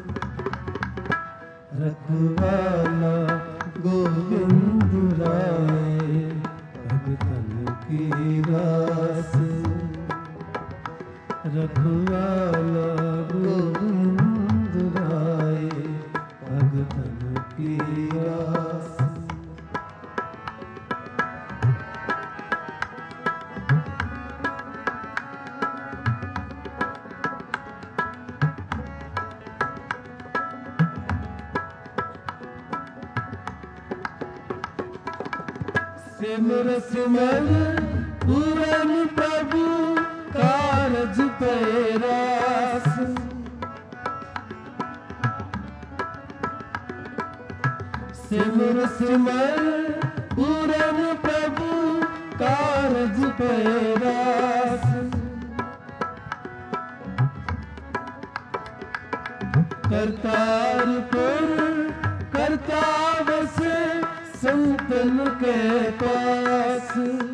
रखवाला गोविंद राय भगतन की रास। रखवाला गोविंद राय भगतन की रास। सिमर सिमर पूरन प्रभु कारज पैरास। सिमर सिमर पूरन प्रभु कारज पैरास। करतारपुर करता बसे संतन के पास।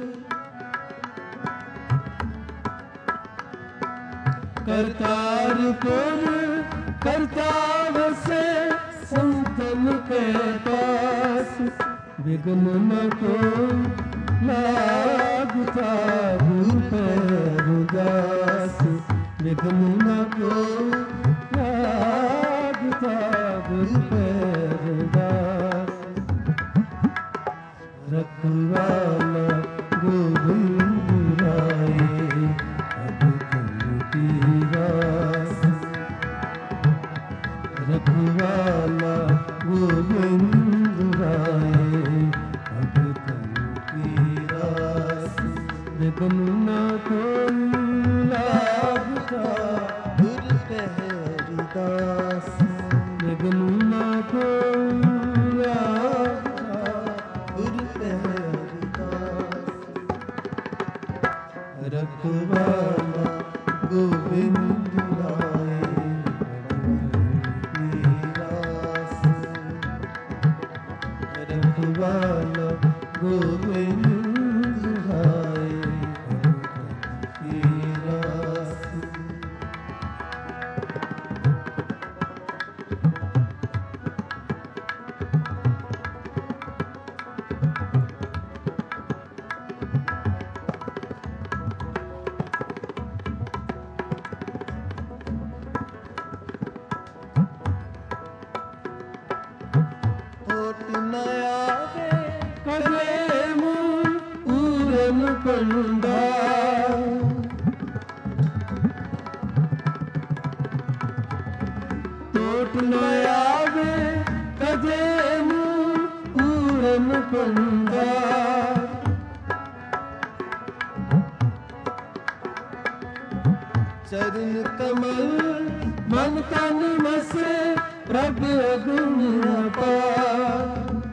करतारपुर करता बसे संतन के पास। विघ्न न कोई लागता गुरु के अरदास। विघ्न न कोई लागता गुरु के अरदास। रखवाला गोविंद राय भगतन की रास। रखवाला गोविंद राय भगतन की रास। विघ्न न कोई लागता गुरु के अरदास। विघ्न न कोई लागता गुरु के अरदास। रखवाला गोविंद राय भगतन की रास। रखवाला गोविंद राय भगतन की रास। होठ न आवे कदे मुँह पूरन पंडा। टोट न आवे कदे मुँह पूरन पंडा। चरण कमल मन तन मसे प्रभु अगुण अपार।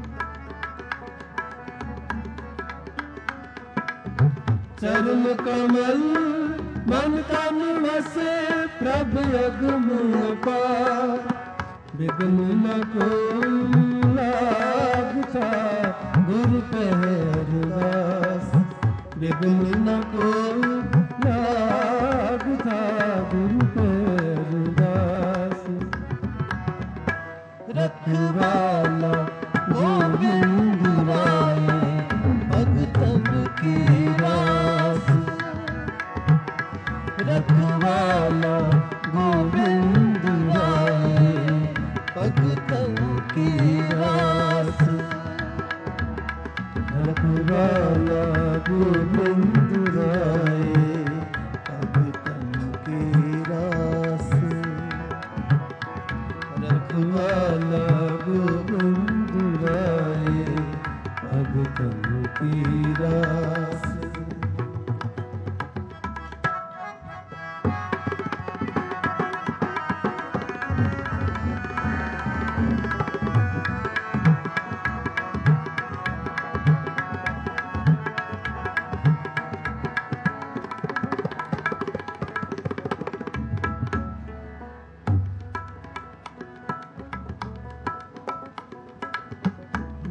चरण कमल मन तन मसे प्रभु अगुण अपार। विघ्न न कोई लागता गुरु के अरदास। विघ्न न कोई लागता गुरु के अरदास। रखवाला गोविंद राय भगतन की रास। रखवाला गोविंद राय भगतन की रास। रखवाला गोविंद राय भगतन की रास। रखवाला गोविंद राय भगतन की रास।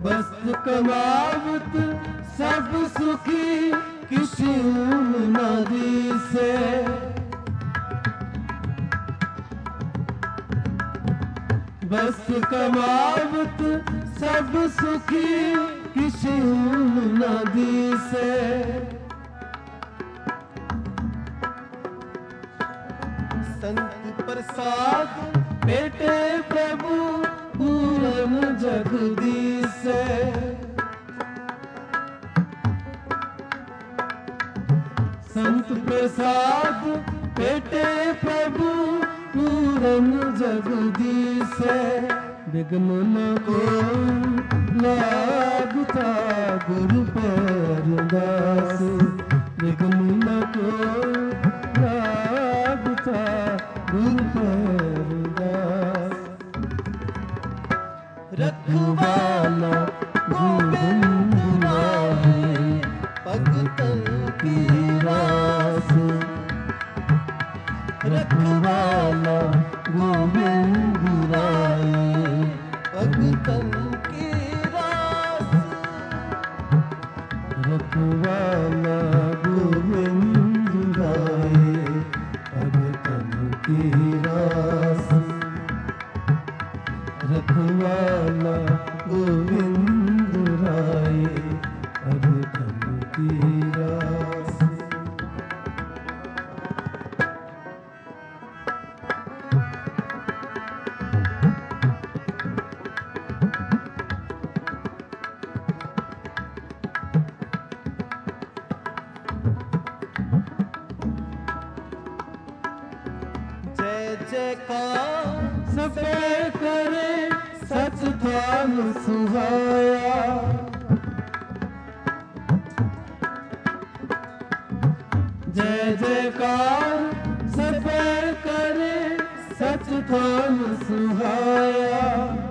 बस कमावत सब सुखी किसी नदी से। बस कमावत सब सुखी किसी नदी से। संत प्रसाद बेटे प्रभु पूरन जगदीश से। संत प्रसाद बेटे प्रभु पूरन जगदीश से। विघ्न न को लागता गुरु पैरदास। विघ्न न को लागता गुरु पैरदास। रखवाला गोविंद राय भगतन की रास। रखवाला गोविंद राय भगतन की रास। रखवाला गोविंद राय भगतन की रास। रखवाला गोविंद राय भगतन की रास। जय जयकार सबे करे सच ध्यान सुहाया। जय जयकार सबे करे सच ध्यान सुहाया।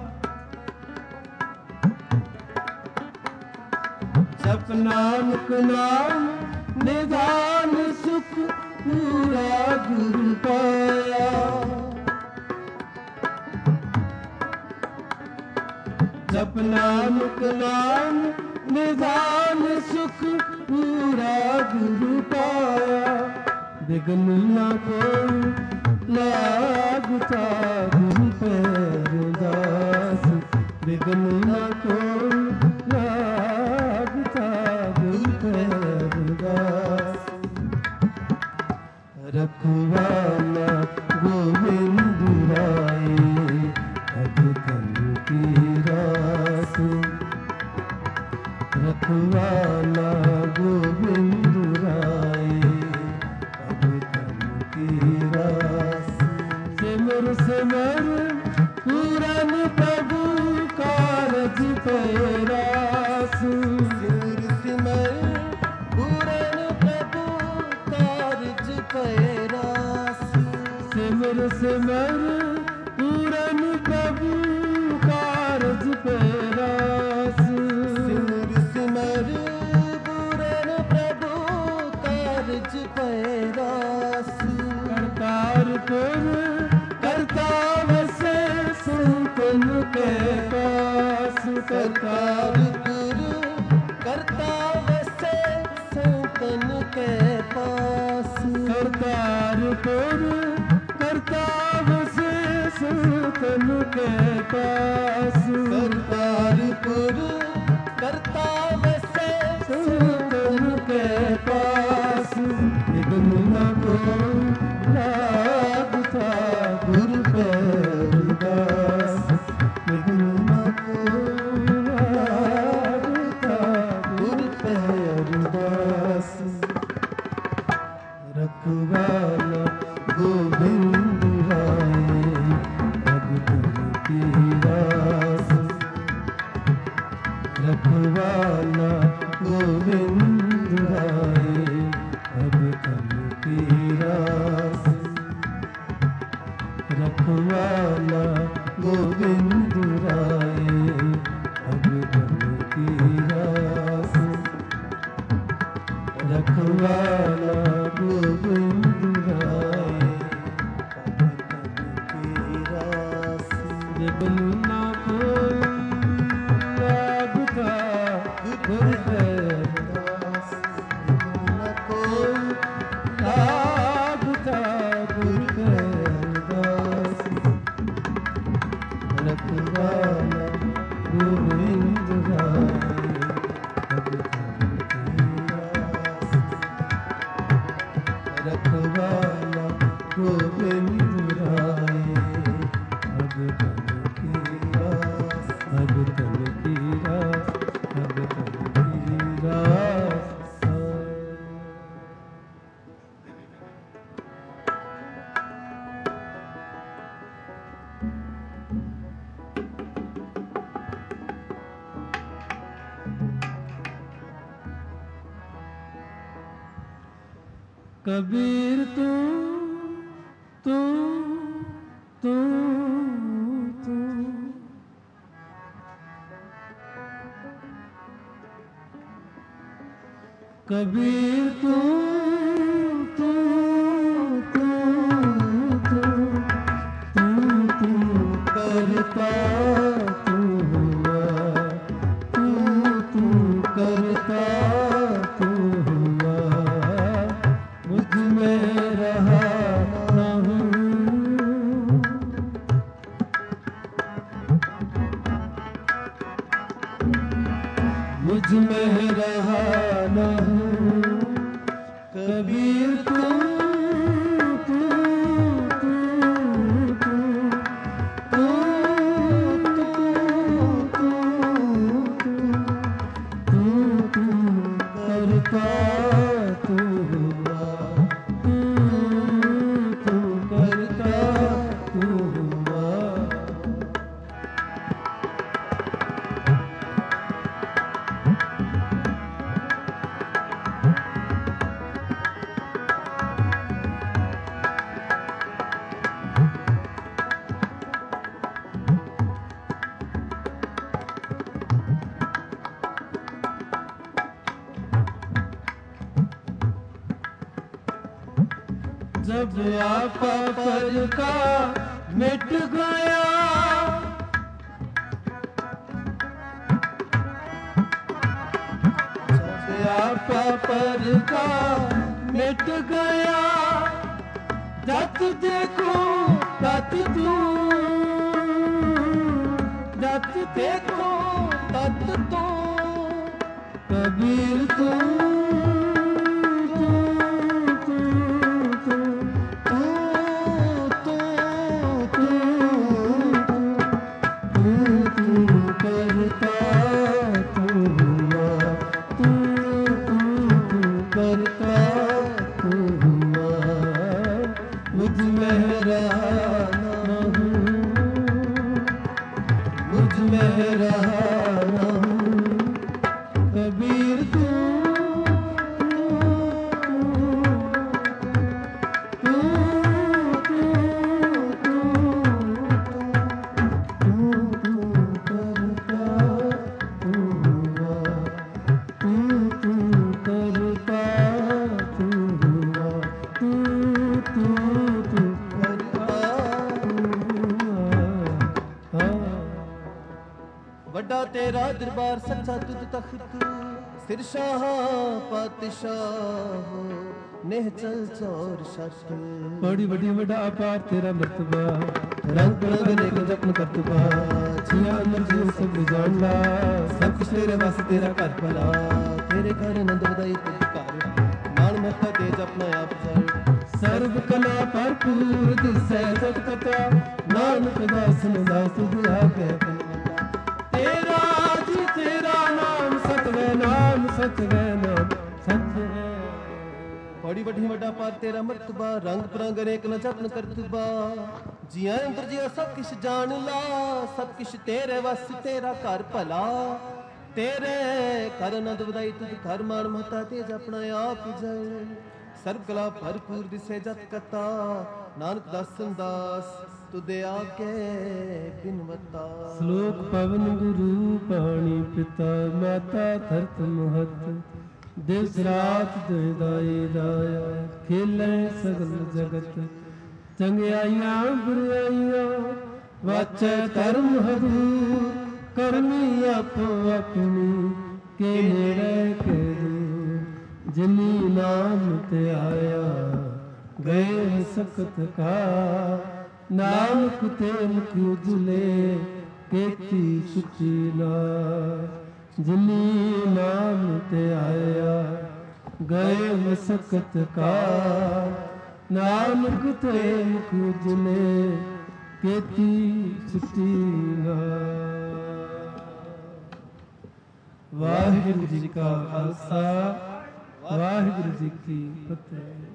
जप नानक नाम निधान सुख पूरा गुरु पाया। जप नानक नाम निधान सुख पूरा गुरु पाया। विघ्न न कोई लागता गुरु पैरदास। विघ्न न कोई लागता गुरु पैरदास। रखवाला गोविंद राय भगतन की रास। रखवाला गोविंद राय भगतन की रास। सिमर सिमर पूरन प्रभु कारज पैरास। सिमर सिमर पूरन प्रभु कारज पैरास। सिमर सिमर पूरन प्रभु कारज पैरास। सिमर सिमर पूरन प्रभु कारज पैरास। करतारपुर करता वसे संतन के पास। करतारपुर करता वसे संतन के पास। करतारपुर करता वसे संतन के पास। करतारपुर करता वसे संतन के पास। विघ्न न कोई लागता गुरु पैरदास। विघ्न न कोई लागता गुरु पैरदास। रखवाला गोविंद राय भगतन की रास। रखवाला गोविंद राय भगतन की रास। रखवाला गोविंद राय भगतन की रास। रखवाला गोविंद राय भगतन की रास। विघ्न न कोई लागता रखवाला गोविंद राय अब रखवाला गोविंद राय अब तन की रास अब तन की रास अब तन की रास। कबीर तू तू तू तू कबीर तू तू तू तू तू तू करता तू हुआ तू तू करता तू हुआ मुझ में रहा न हूँ मुझ में रहा न हूँ कबीर तू तू तू तू तू तू तू तू करता तू हुआ तू करता तू हुआ। जब आपा पर का मिट गया जब आपा पर का मिट गया जत देखो तत तू जत देखो तत तू कबीर तू कबीर तू वड्डा तेरा दरबार सच्चा तुझ तख्त सिरशाह पातशाह नेह चल चौर शत बड़ी बड़ी वड्डा अपार तेरा मर्तबा रंग रंग लेकर जपन करतबा जिया अमर जीव सब जानला सब कुछ तेरे वास्ते तेरा कर भला तेरे घर नंद बधाई तुझ मान मत्ता तेज अपना आप जड़ सर्व कला भरपूर दिसै जग कथा नानक दासन दास तुझ आगे तेरा जी तेरा नाम सतवे नाम सतवे नाम सत है बड़ी बड़ी वड्डा पार तेरा मर्तबा रंग बिरंग अनेक न जपन करतबा जिया अंतर जिया सब किश जान ला सब किश तेरे वस तेरा घर भला तेरे कर नंद बधाई तुझ घर मान महता तेज अपना आप जय सर्व कला भरपूर दिसे जत कथा नानक दासन दास तुदे आके बिनवता श्लोक पवन गुरु पानी पिता माता धरत महत दिवस रात दुदाई दाया खेले सगल जगत चंगियाइयां बुराइयां वाचे धर्म हदूर करनी आपो अपनी के नेड़े के दूर जिनी नाम ते आया गए सकत का नानक ते मुख उजले ਕੀਤੀ ਸੁਚੀ ਨਾ ਜਿਨੀ ਨਾਮ ਤੇ ਆਇਆ ਗਏ ਮਸਕਤ ਕਾ ਨਾਨਕ ਤੇ ਮੁਖ ਉਜਲੇ ਕੀਤੀ ਸੁਚੀ ਨਾ। ਵਾਹਿਗੁਰੂ ਜੀ ਕਾ ਖਾਲਸਾ ਵਾਹਿਗੁਰੂ ਜੀ ਕੀ ਫਤਿਹ।